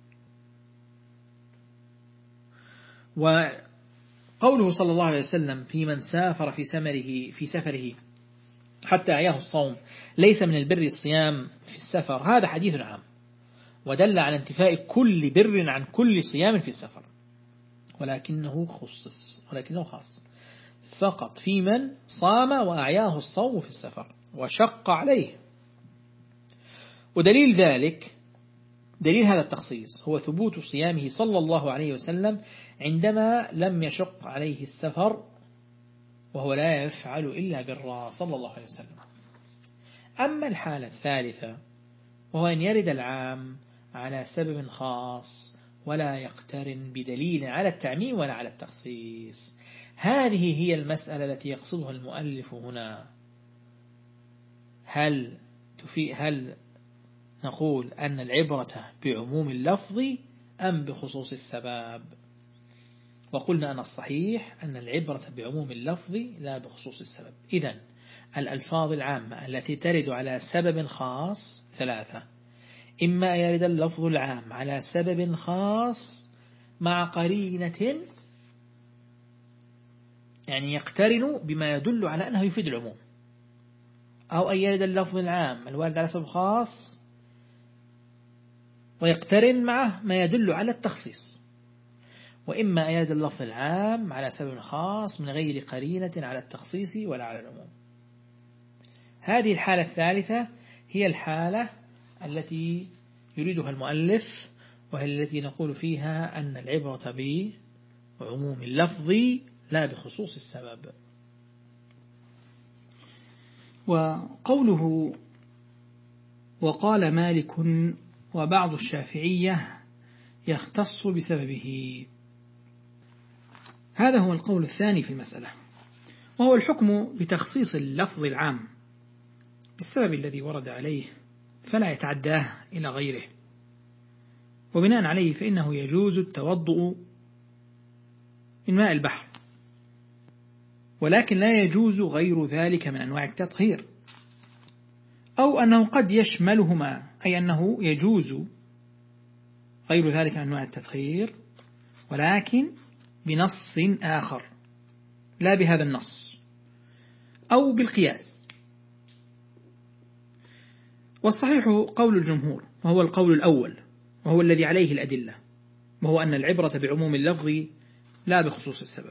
وقوله صلى الله عليه وسلم: في من سافر في سفره حتى أعياه الصوم ليس من البر الصيام في السفر، هذا حديث عام ودل على انتفاء كل بر عن كل صيام في السفر، ولكنه خاص فقط في من صام وأعياه الصوم في السفر وشق عليه. ودليل ذلك، دليل هذا التخصيص، هو ثبوت صيامه صلى الله عليه وسلم عندما لم يشق عليه السفر وهو لا يفعل إلا برا صلى الله عليه وسلم. أما الحالة الثالثة وهو أن يرد العام على سبب خاص ولا يقترن بدليل على التعميم ولا على التخصيص، هذه هي المسألة التي يقصدها المؤلف هنا. هل نقول أن العبرة بعموم اللفظ أم بخصوص السبب؟ وقلنا أن الصحيح أن العبرة بعموم اللفظ لا بخصوص السبب. إذن الألفاظ العامة التي ترد على سبب خاص ثلاثة: إما يرد اللفظ العام على سبب خاص مع قرينة، يعني يقترن بما يدل على أنه يفيد العموم، أو أن يرد اللفظ العام الوارد على سبب خاص ويقترن معه ما يدل على التخصيص، وإما أن يرد اللفظ العام على سبب خاص من غير قرينة على التخصيص ولا على العموم. هذه الحالة الثالثة هي الحالة التي يريدها المؤلف، وهي التي نقول فيها أن العبرة بعموم اللفظ لا بخصوص السبب. وقوله وقال مالك وبعض الشافعية يختص بسببه، هذا هو القول الثاني في المسألة، وهو الحكم بتخصيص اللفظ العام بالسبب الذي ورد عليه فلا يتعداه إلى غيره، وبناء عليه فإنه يجوز التوضؤ من ماء البحر، ولكن لا يجوز غير ذلك من أنواع التطهير، أو أنه قد يشملهما، أي أنه يجوز غير ذلك من أنواع التطهير ولكن بنص آخر لا بهذا النص، أو بالقياس. والصحيح قول الجمهور، وهو القول الأول، وهو الذي عليه الأدلة، وهو أن العبرة بعموم اللفظ لا بخصوص السبب.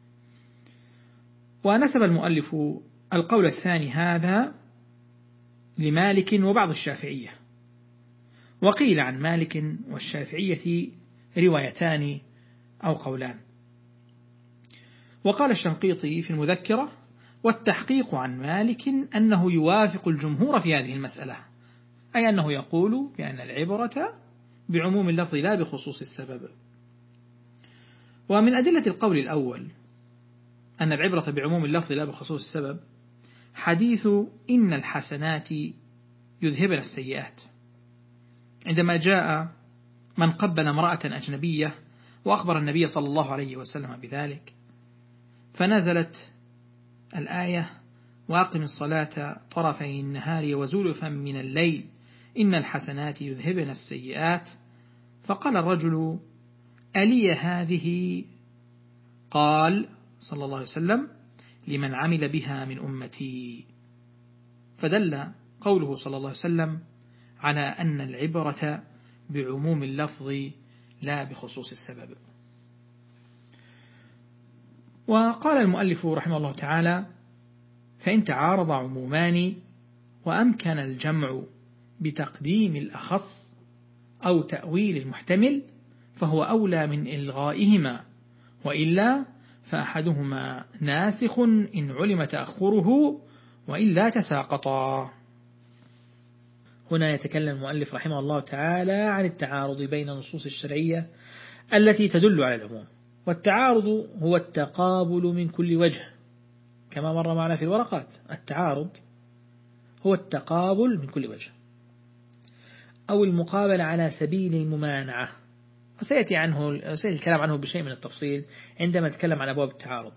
ونسب المؤلف القول الثاني هذا لمالك وبعض الشافعية، وقيل عن مالك والشافعية روايتان أو قولان. وقال الشنقيطي في المذكرة: والتحقيق عن مالك أنه يوافق الجمهور في هذه المسألة، أي أنه يقول بأن العبرة بعموم اللفظ لا بخصوص السبب. ومن أدلة القول الأول أن العبرة بعموم اللفظ لا بخصوص السبب حديث إن الحسنات يذهبن السيئات، عندما جاء من قبل امرأة أجنبية وأخبر النبي صلى الله عليه وسلم بذلك، فنزلت الآية: وأقم الصلاة طرفي النهار وزلفا من الليل إن الحسنات يذهبن السيئات. فقال الرجل: ألي هذه؟ قال صلى الله عليه وسلم: لمن عمل بها من أمتي. فدل قوله صلى الله عليه وسلم على أن العبرة بعموم اللفظ لا بخصوص السبب. وقال المؤلف رحمه الله تعالى: فإن تعارض عمومان وأمكن الجمع بتقديم الأخص أو تأويل المحتمل فهو أولى من إلغائهما، وإلا فأحدهما ناسخ إن علم تأخره وإلا تساقطا. هنا يتكلم المؤلف رحمه الله تعالى عن التعارض بين النصوص الشرعية التي تدل على العموم. والتعارض هو التقابل من كل وجه، كما مر معنا في الورقات. التعارض هو التقابل من كل وجه أو المقابلة على سبيل الممانعة، وسيأتي الكلام عنه بشيء من التفصيل عندما نتكلم عن أبواب التعارض.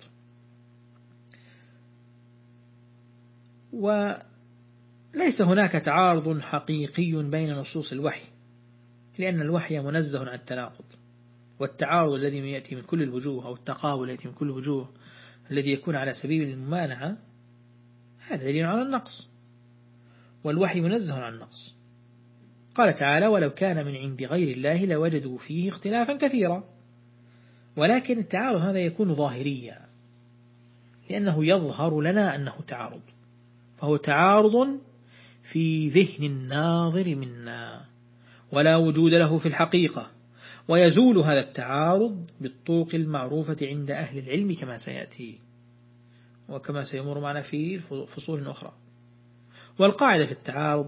وليس هناك تعارض حقيقي بين نصوص الوحي، لأن الوحي منزه عن التناقض. والتعارض الذي يأتي من كل الوجوه أو التقابل الذي من كل الوجوه الذي يكون على سبيل الممانعة هذا دليل على النقص، والوحي منزه عن النقص. قال تعالى: ولو كان من عند غير الله لوجدوا فيه اختلافا كثيرا. ولكن التعارض هذا يكون ظاهريا، لأنه يظهر لنا أنه تعارض، فهو تعارض في ذهن الناظر منا ولا وجود له في الحقيقة، ويزول هذا التعارض بالطرق المعروفة عند أهل العلم كما سيأتي وكما سيمر معنا في فصول أخرى. والقاعدة في التعارض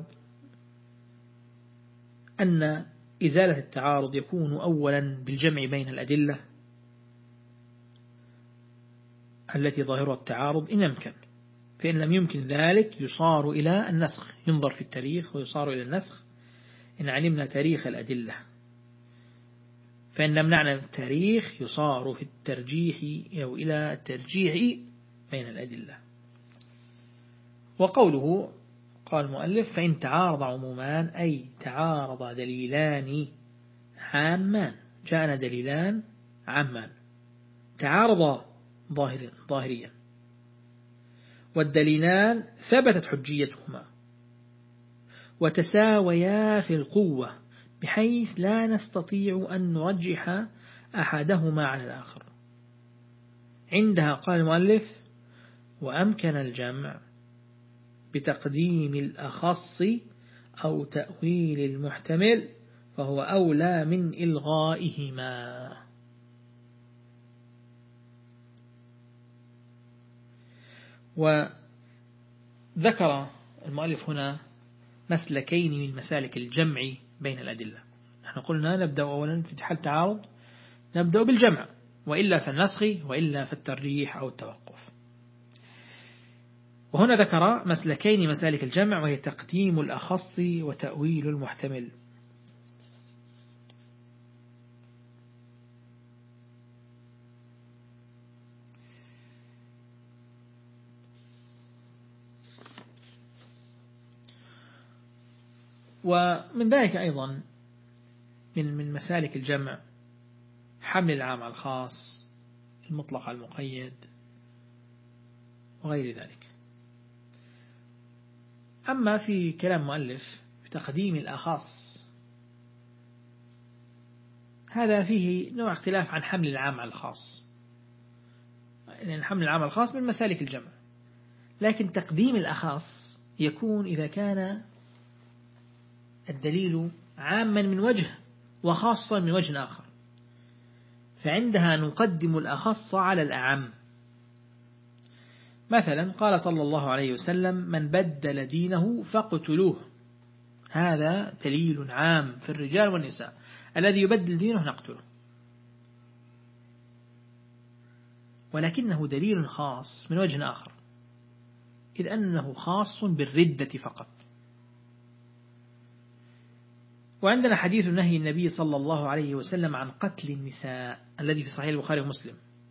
أن إزالة التعارض يكون أولا بالجمع بين الأدلة التي ظاهرها التعارض إن يمكن، فإن لم يمكن ذلك يصار إلى النسخ، ينظر في التاريخ ويصار إلى النسخ إن علمنا تاريخ الأدلة. فإن لم نعلم التاريخ يصار في الترجيح أو إلى الترجيح بين الأدلة. وقوله قال المؤلف فإن تعارض عمومان أي تعارض دليلان عامان، جاءنا دليلان عامان تعارض ظاهريا، والدليلان ثبتت حجيتهما وتساويا في القوة بحيث لا نستطيع أن نرجح أحدهما على الآخر. عندها قال المؤلف وأمكن الجمع بتقديم الأخص أو تأويل المحتمل فهو أولى من إلغائهما. وذكر المؤلف هنا مسلكين من مسالك الجمع بين الأدلة. نحن قلنا نبدأ أولا في حال تعارض نبدأ بالجمع، وإلا فالنسخ، وإلا فالترجيح أو التوقف. وهنا ذكر مسلكين مسالك الجمع وهي تقديم الأخص وتأويل المحتمل. ومن ذلك أيضا من مسالك الجمع حمل العام على الخاص، المطلق على المقيد وغير ذلك. أما في كلام مؤلف في تقديم الأخص هذا فيه نوع اختلاف عن حمل العام على الخاص، لأن حمل العام على الخاص من مسالك الجمع، لكن تقديم الأخص يكون إذا كان الدليل عاما من وجه وخاصا من وجه آخر، فعندها نقدم الأخص على الأعم. مثلا قال صلى الله عليه وسلم من بدل دينه فاقتلوه، هذا دليل عام في الرجال والنساء، الذي يبدل دينه نقتله، ولكنه دليل خاص من وجه آخر، إذ أنه خاص بالردة فقط. وعندنا حديث نهي النبي صلى الله عليه وسلم عن قتل النساء الذي في صحيح البخاري ومسلم،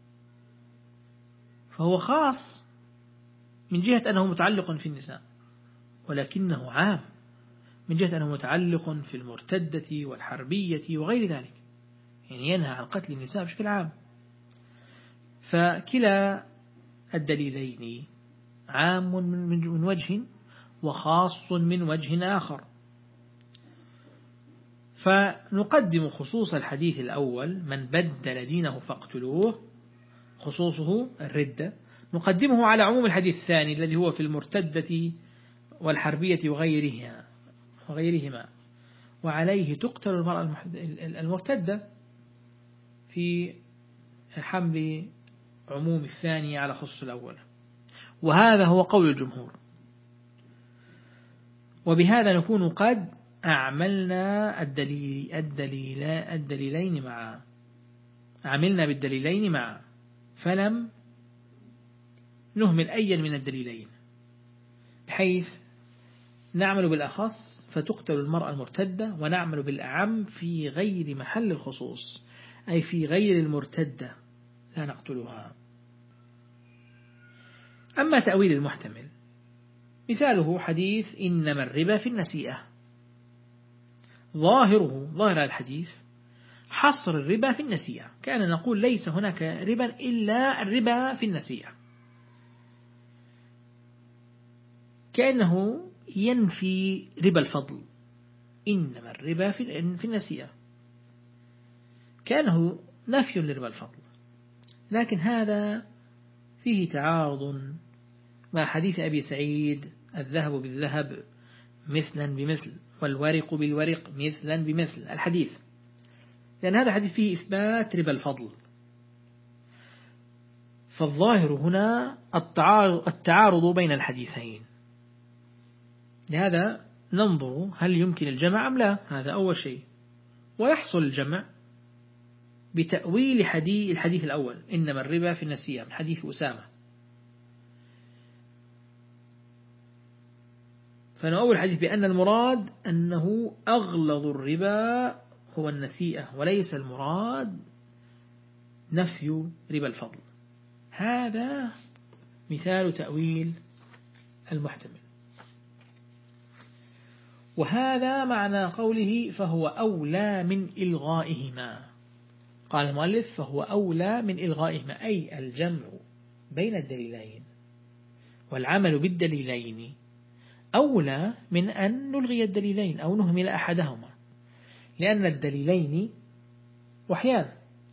فهو خاص من جهة أنه متعلق في النساء، ولكنه عام من جهة أنه متعلق في المرتدة والحربية وغير ذلك، يعني ينهى عن قتل النساء بشكل عام. فكلا الدليلين عام من وجه وخاص من وجه آخر، فنقدم خصوص الحديث الأول من بدل دينه فاقتلوه، خصوصه الردة، نقدمه على عموم الحديث الثاني الذي هو في المرتدة والحربية وغيرهما، وعليه تقتل المرأة المرتدة في حمل عموم الثاني على خصوص الأول، وهذا هو قول الجمهور. وبهذا نكون قد أعملنا الدليلين معا، عملنا بالدليلين معا، فلم نهمل أي من الدليلين، بحيث نعمل بالأخص فتقتل المرأة المرتدة، ونعمل بالأعم في غير محل الخصوص، أي في غير المرتدة لا نقتلها. أما تأويل المحتمل مثاله حديث إنما الربا في النسيئة، ظاهر الحديث حصر الربا في النسيئة، كان نقول ليس هناك ربا إلا الربا في النسيئة، كأنه ينفي ربا الفضل، إنما الربا في النسيئة، كأنه نفي لربا الفضل. لكن هذا فيه تعارض مع حديث أبي سعيد الذهب بالذهب مثلا بمثل والورق بالورق مثلا بمثل الحديث، لأن هذا الحديث فيه إثبات ربا الفضل. فالظاهر هنا التعارض بين الحديثين، لهذا ننظر هل يمكن الجمع أم لا، هذا أول شيء. ويحصل الجمع بتأويل الحديث الأول إنما الربا في النسيئة من حديث أسامة، فنؤول الحديث بأن المراد أنه أغلظ الربا هو النسيئة، وليس المراد نفي ربا الفضل. هذا مثال تأويل المحتمل. وهذا معنى قوله فهو أولى من إلغائهما. قال المؤلف فهو أولى من إلغائهما، أي الجمع بين الدليلين والعمل بالدليلين أولى من أن نلغي الدليلين أو نهمل أحدهما، لأن الدليلين وحيان،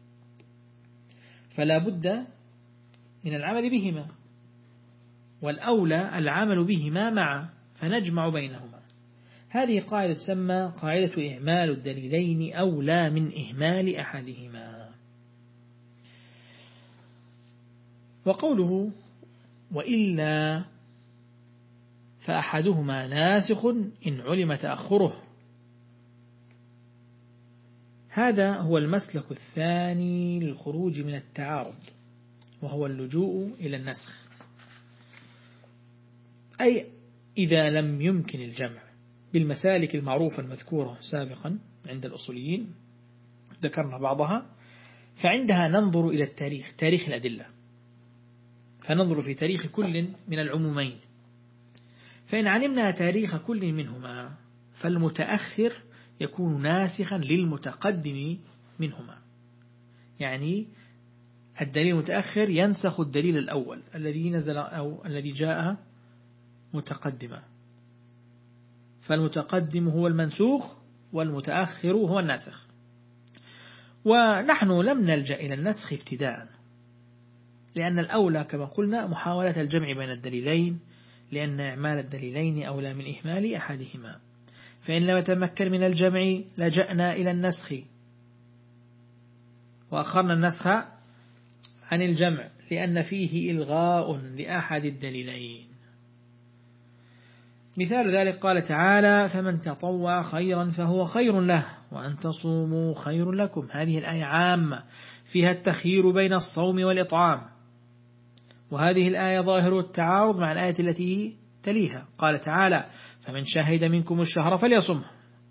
فلا بد من العمل بهما، والأولى العمل بهما معا، فنجمع بينهما. هذه قاعدة تسمى قاعدة إهمال الدليلين أولى من إهمال أحدهما. وقوله وإلا فأحدهما ناسخ إن علم تأخره، هذا هو المسلك الثاني للخروج من التعارض، وهو اللجوء إلى النسخ. أي إذا لم يمكن الجمع بالمسالك المعروفة المذكورة سابقا عند الأصوليين، ذكرنا بعضها، فعندها ننظر إلى التاريخ، تاريخ الأدلة، فننظر في تاريخ كل من العمومين، فإن علمنا تاريخ كل منهما فالمتأخر يكون ناسخا للمتقدم منهما، يعني الدليل المتأخر ينسخ الدليل الأول الذي نزل أو الذي جاء متقدما، فالمتقدم هو المنسوخ والمتأخر هو الناسخ. ونحن لم نلجأ إلى النسخ ابتداء، لأن الأولى كما قلنا محاولة الجمع بين الدليلين، لأن إعمال الدليلين أولى من إهمال أحدهما. فإن لم يتمكن من الجمع لجأنا إلى النسخ، وأخرنا النسخ عن الجمع لأن فيه إلغاء لأحد الدليلين. مثال ذلك قال تعالى فمن تطوع خيرا فهو خير له وأن تصوموا خير لكم. هذه الآية عامة فيها التخيير بين الصوم والإطعام، وهذه الآية ظاهر التعارض مع الآية التي تليها. قال تعالى فمن شهد منكم الشهر فليصمه.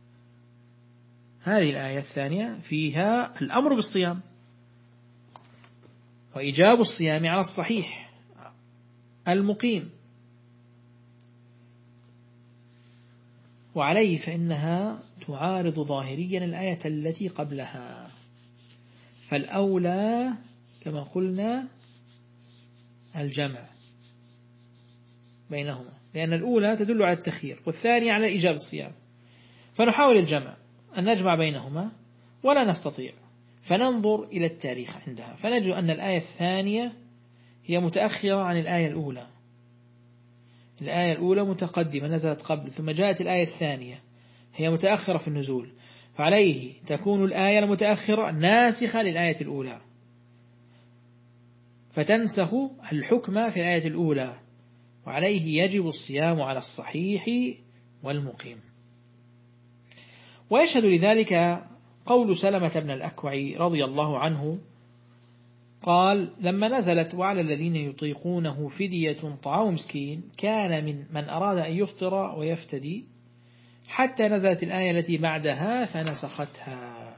هذه الآية الثانية فيها الأمر بالصيام وإيجاب الصيام على الصحيح المقيم، وعليه فإنها تعارض ظاهريا الآية التي قبلها. فالأولى كما قلنا الجمع بينهما، لأن الأولى تدل على التخيير والثانية على إيجاب الصيام، فنحاول الجمع أن نجمع بينهما ولا نستطيع، فننظر إلى التاريخ عندها فنجد أن الآية الثانية هي متأخرة عن الآية الأولى. الآية الأولى متقدمة نزلت قبل، ثم جاءت الآية الثانية هي متأخرة في النزول، فعليه تكون الآية المتأخرة ناسخة للآية الأولى، فتنسخ الحكم في الآية الأولى، وعليه يجب الصيام على الصحيح والمقيم. ويشهد لذلك قول سلمة بن الأكوع رضي الله عنه قال لما نزلت وعلى الذين يطيقونه فدية طعام مسكين كان من أراد أن يفطر ويفتدي، حتى نزلت الآية التي بعدها فنسختها.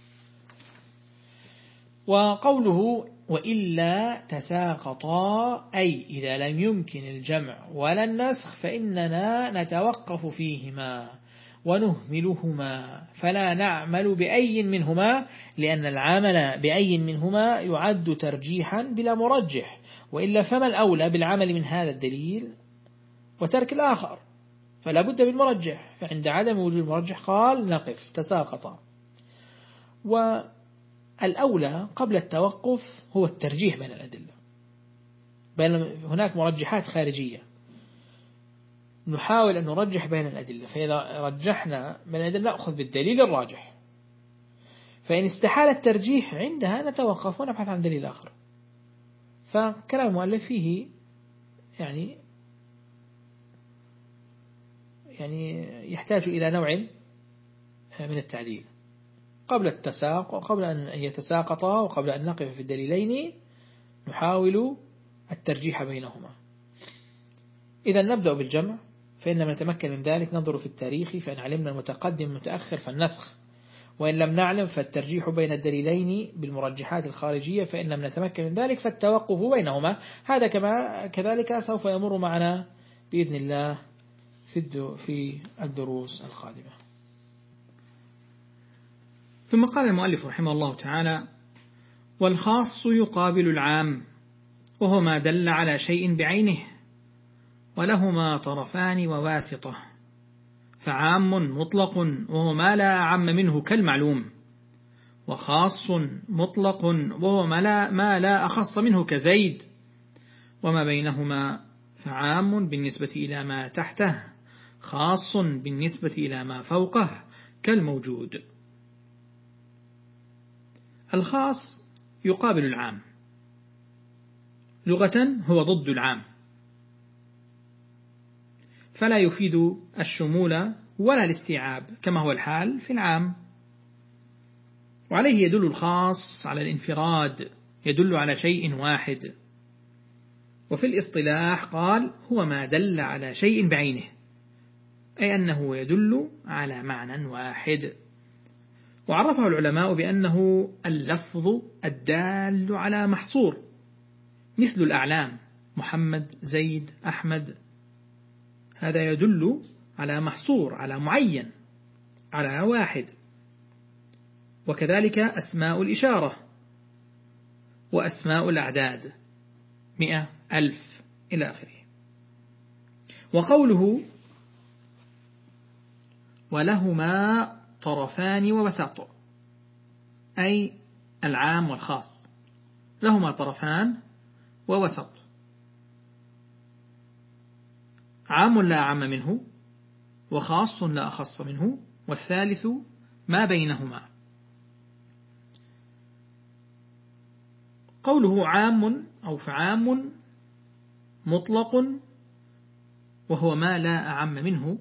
وقوله وإلا تساقطا، أي إذا لم يمكن الجمع ولا النسخ فإننا نتوقف فيهما ونهملهما فلا نعمل بأي منهما، لأن العمل بأي منهما يعد ترجيحا بلا مرجح، وإلا فما الأولى بالعمل من هذا الدليل وترك الآخر؟ فلا بد بالمرجح، فعند عدم وجود المرجح قال نقف تساقطا. والأولى قبل التوقف هو الترجيح بين الأدلة، هناك مرجحات خارجية نحاول أن نرجح بين الأدلة، فإذا رجحنا بين الأدلة نأخذ بالدليل الراجح، فإن استحال الترجيح عندها نتوقف ونبحث عن دليل آخر. فكلام المؤلف فيه يعني يحتاج إلى نوع من التعديل قبل التساق، وقبل أن يتساقطا، وقبل أن نقف في الدليلين نحاول الترجيح بينهما. إذا نبدأ بالجمع، فإن لم نتمكن من ذلك ننظر في التاريخ، فإن علمنا المتقدم المتأخر فالنسخ، وإن لم نعلم فالترجيح بين الدليلين بالمرجحات الخارجية، فإن لم نتمكن من ذلك فالتوقف بينهما. هذا كذلك سوف يمر معنا بإذن الله في الدروس القادمة. ثم قال المؤلف رحمه الله تعالى: والخاص يقابل العام، وهو ما دل على شيء بعينه، ولهما طرفان وواسطة، فعام مطلق وهو ما لا أعم منه كالمعلوم، وخاص مطلق وهو ما لا أخص منه كزيد، وما بينهما فعام بالنسبة إلى ما تحته، خاص بالنسبة إلى ما فوقه كالموجود. الخاص يقابل العام، لغة هو ضد العام، فلا يفيد الشمول ولا الاستيعاب كما هو الحال في العام. وعليه يدل الخاص على الانفراد، يدل على شيء واحد. وفي الاصطلاح قال: هو ما دل على شيء بعينه، أي أنه يدل على معنى واحد. وعرفه العلماء بأنه اللفظ الدال على محصور، مثل الأعلام: محمد، زيد، أحمد، هذا يدل على محصور، على معين، على واحد. وكذلك أسماء الإشارة وأسماء الأعداد: 100، 1000 إلى آخره. وقوله: ولهما طرفان ووسط، أي العام والخاص لهما طرفان ووسط، عام لا أعم منه، وخاص لا أخص منه، والثالث ما بينهما. قوله عام أو فعام مطلق وهو ما لا أعم منه،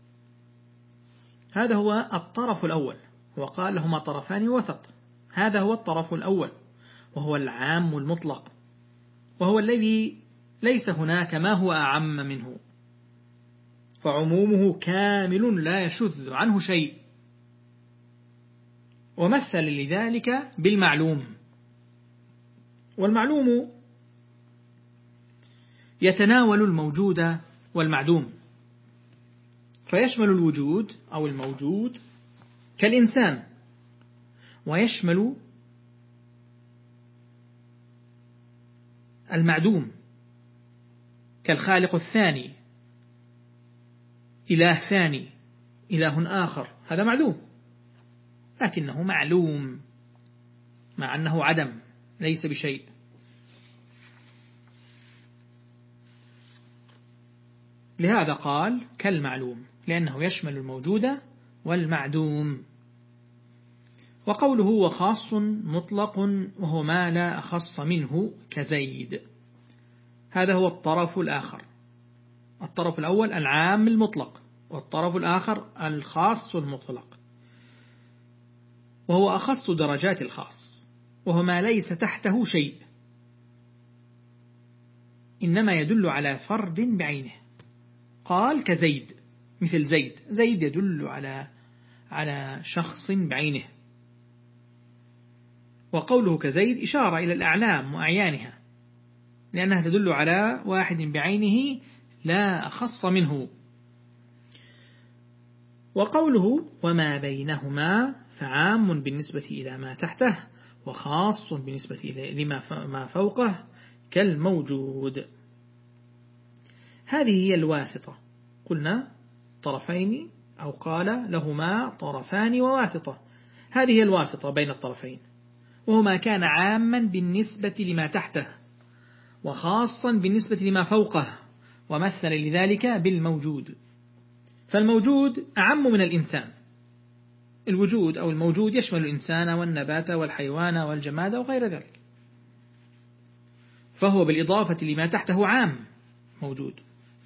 هذا هو الطرف الأول، وقال لهما طرفان وسط، هذا هو الطرف الأول وهو العام المطلق، وهو الذي ليس هناك ما هو أعم منه، فعمومه كامل لا يشذ عنه شيء. ومثل لذلك بالمعلوم، والمعلوم يتناول الموجود والمعدوم، فيشمل الوجود أو الموجود كالإنسان، ويشمل المعدوم كالخالق الثاني، إله ثاني، إله آخر، هذا معدوم لكنه معلوم، مع أنه عدم ليس بشيء. لهذا قال كالمعلوم، لأنه يشمل الموجود والمعدوم. وقوله وخاص مطلق وهو ما لا أخص منه كزيد، هذا هو الطرف الآخر. الطرف الأول العام المطلق، والطرف الآخر الخاص المطلق، وهو أخص درجات الخاص، وهو ما ليس تحته شيء، إنما يدل على فرد بعينه. قال كزيد، مثل زيد، زيد يدل على شخص بعينه. وقوله كزيد إشارة إلى الأعلام وأعيانها، لأنها تدل على واحد بعينه لا أخص منه. وقوله وما بينهما فعام بالنسبة إلى ما تحته، وخاص بالنسبة إلى ما فوقه كالموجود. هذه هي الواسطة، قلنا طرفين، أو قال لهما طرفان وواسطة، هذه هي الواسطة بين الطرفين، وهو ما كان عاما بالنسبة لما تحته، وخاصا بالنسبة لما فوقه، ومثل لذلك بالموجود. فالموجود أعم من الإنسان، الوجود أو الموجود يشمل الإنسان والنبات والحيوان والجماد وغير ذلك، فهو بالإضافة لما تحته عام موجود.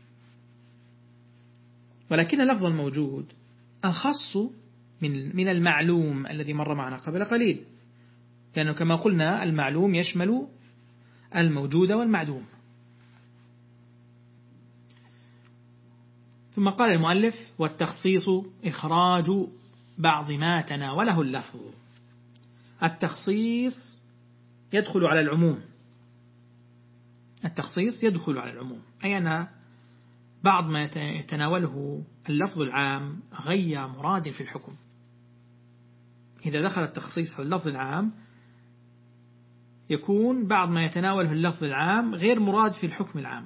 ولكن لفظ الموجود أخص من المعلوم الذي مر معنا قبل قليل، لأنه كما قلنا المعلوم يشمل الموجود والمعدوم. ثم قال المؤلف والتخصيص إخراج بعض ما تناوله اللفظ. التخصيص يدخل على العموم، التخصيص يدخل على العموم، أي أن بعض ما يتناوله اللفظ العام غير مراد في الحكم. إذا دخل التخصيص على اللفظ العام يكون بعض ما يتناوله اللفظ العام غير مراد في الحكم العام.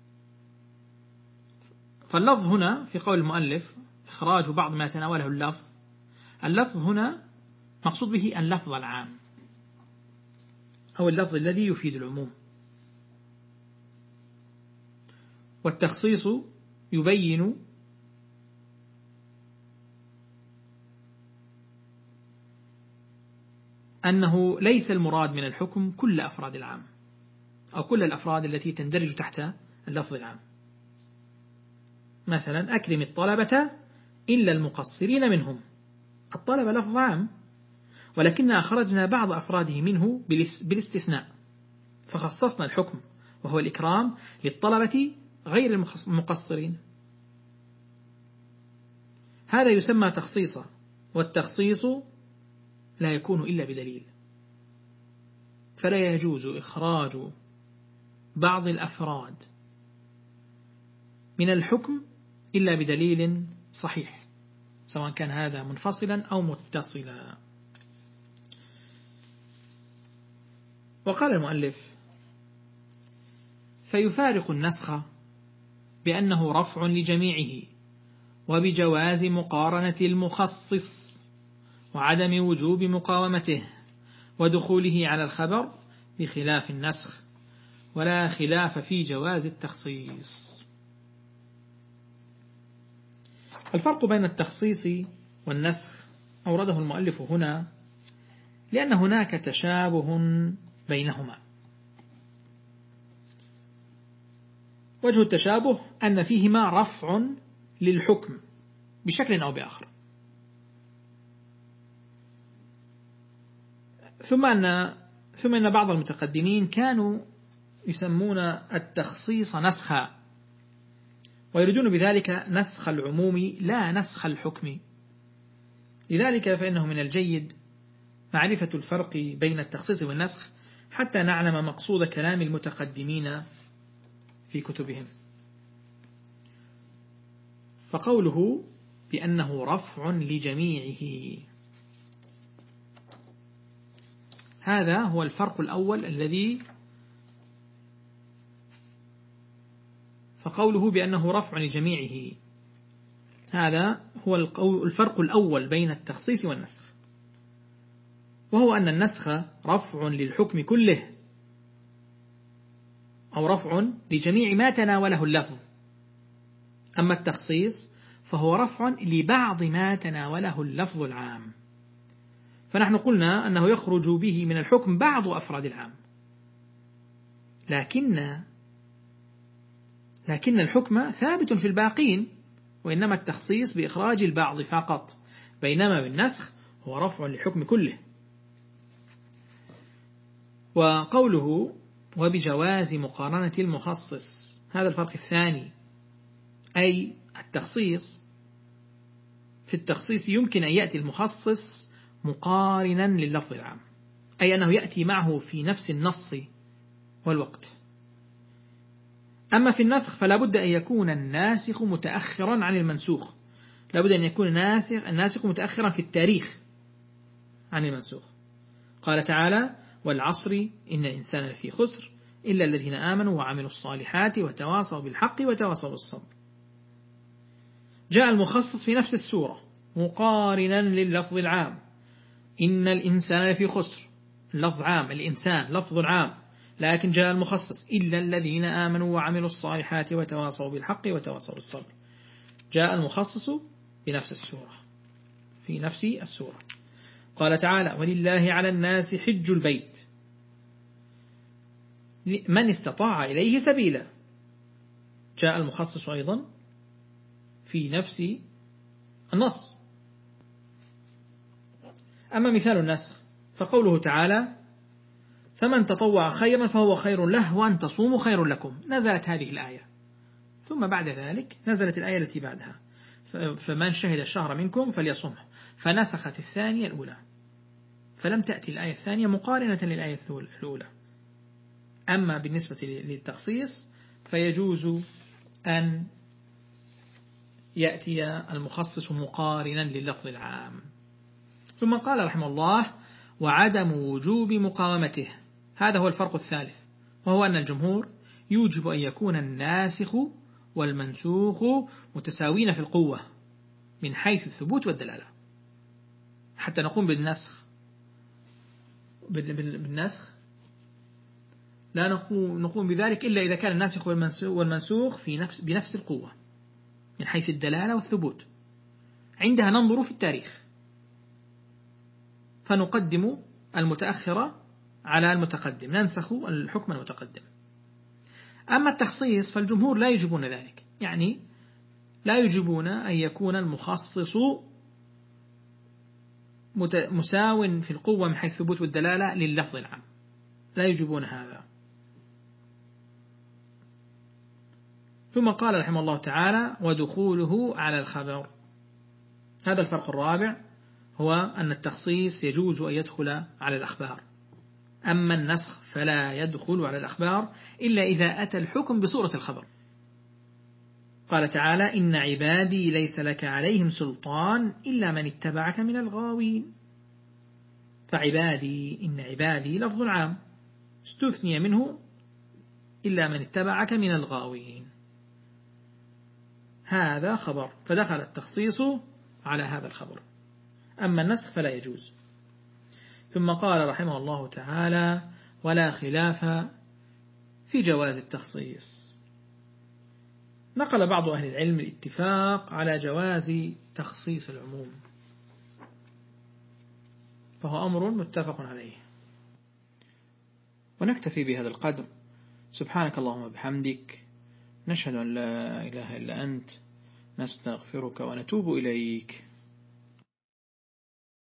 فاللفظ هنا في قول المؤلف إخراج بعض ما يتناوله اللفظ هنا مقصود به اللفظ العام أو اللفظ الذي يفيد العموم. والتخصيص يبين أنه ليس المراد من الحكم كل أفراد العام أو كل الأفراد التي تندرج تحت اللفظ العام. مثلا أكرم الطلبة إلا المقصرين منهم. الطلبة لفظ عام ولكننا أخرجنا بعض أفراده منه بالاستثناء فخصصنا الحكم وهو الإكرام للطلبة غير المقصرين. هذا يسمى تخصيصا، والتخصيص لا يكون إلا بدليل، فلا يجوز إخراج بعض الأفراد من الحكم إلا بدليل صحيح، سواء كان هذا منفصلا أو متصلا. وقال المؤلف: فيفارق النسخ بأنه رفع لجميعه وبجواز مقارنة المخصص وعدم وجوب مقاومته ودخوله على الخبر بخلاف النسخ، ولا خلاف في جواز التخصيص. الفرق بين التخصيص والنسخ أورده المؤلف هنا لأن هناك تشابه بينهما. وجه التشابه أن فيهما رفع للحكم بشكل أو بآخر، ثم أن بعض المتقدمين كانوا يسمون التخصيص نسخا ويريدون بذلك نسخ العموم لا نسخ الحكم. لذلك فإنه من الجيد معرفة الفرق بين التخصيص والنسخ حتى نعلم مقصود كلام المتقدمين في كتبهم. فقوله بأنه رفع لجميعه، هذا هو الفرق الأول الذي فقوله بأنه رفع لجميعه هذا هو الفرق الأول بين التخصيص والنسخ، وهو أن النسخ رفع للحكم كله أو رفع لجميع ما تناوله اللفظ، أما التخصيص فهو رفع لبعض ما تناوله اللفظ العام. فنحن قلنا أنه يخرج به من الحكم بعض أفراد العام، لكن الحكم ثابت في الباقين، وإنما التخصيص بإخراج البعض فقط، بينما بالنسخ هو رفع للحكم كله. وقوله وبجواز مقارنة المخصص، هذا الفرق الثاني، أي التخصيص في التخصيص يمكن أن يأتي المخصص مقارنا لللفظ العام، أي أنه يأتي معه في نفس النص والوقت. أما في النسخ فلا بد أن يكون الناسخ متأخرا عن المنسوخ، لا بد أن يكون الناسخ متأخرا في التاريخ عن المنسوخ. قال تعالى: والعصر إن الإنسان لفي خسر إلا الذين آمنوا وعملوا الصالحات وتواصوا بالحق وتواصوا بالصبر. جاء المخصص في نفس السورة مقارنا لللفظ العام، إن الإنسان لفي خسر، لفظ عام، الإنسان لفظ عام، لكن جاء المخصص إلا الذين آمنوا وعملوا الصالحات وتواصوا بالحق وتواصوا بالصبر. جاء المخصص بنفس السورة في نفس السورة. قال تعالى: ولله على الناس حج البيت من استطاع إليه سبيلا. جاء المخصص أيضا في نفس النص. أما مثال النسخ فقوله تعالى: فمن تطوع خيرا فهو خير له وأن تصوموا خير لكم. نزلت هذه الآية، ثم بعد ذلك نزلت الآية التي بعدها: فمن شهد الشهر منكم فليصمه، فنسخت الثانية الأولى، فلم تأتي الآية الثانية مقارنة للآية الأولى. أما بالنسبة للتخصيص فيجوز أن يأتي المخصص مقارنا لللفظ العام. ثم قال رحمه الله: وعدم وجوب مقاومته. هذا هو الفرق الثالث، وهو أن الجمهور يوجب أن يكون الناسخ والمنسوخ متساوين في القوة من حيث الثبوت والدلالة. حتى نقوم بالنسخ لا نقوم بذلك إلا إذا كان الناسخ والمنسوخ بنفس القوة من حيث الدلالة والثبوت. عندها ننظر في التاريخ فنقدم المتأخر على المتقدم، ننسخ الحكم المتقدم. أما التخصيص فالجمهور لا يجبون ذلك، يعني لا يجبون أن يكون المخصص مساو في القوة من حيث الثبوت والدلالة لللفظ العام، لا يجبون هذا. ثم قال رحمه الله تعالى: ودخوله على الخبر. هذا الفرق الرابع، هو أن التخصيص يجوز أن يدخل على الأخبار، أما النسخ فلا يدخل على الأخبار إلا إذا أتى الحكم بصورة الخبر. قال تعالى: إن عبادي ليس لك عليهم سلطان إلا من اتبعك من الغاوين. فعبادي، إن عبادي لفظ عام استثني منه إلا من اتبعك من الغاوين، هذا خبر فدخل التخصيص على هذا الخبر، أما النسخ فلا يجوز. ثم قال رحمه الله تعالى: ولا خلاف في جواز التخصيص. نقل بعض أهل العلم الاتفاق على جواز تخصيص العموم، فهو أمر متفق عليه. ونكتفي بهذا القدر. سبحانك اللهم وبحمدك، نشهد أن لا إله إلا أنت، نستغفرك ونتوب إليك.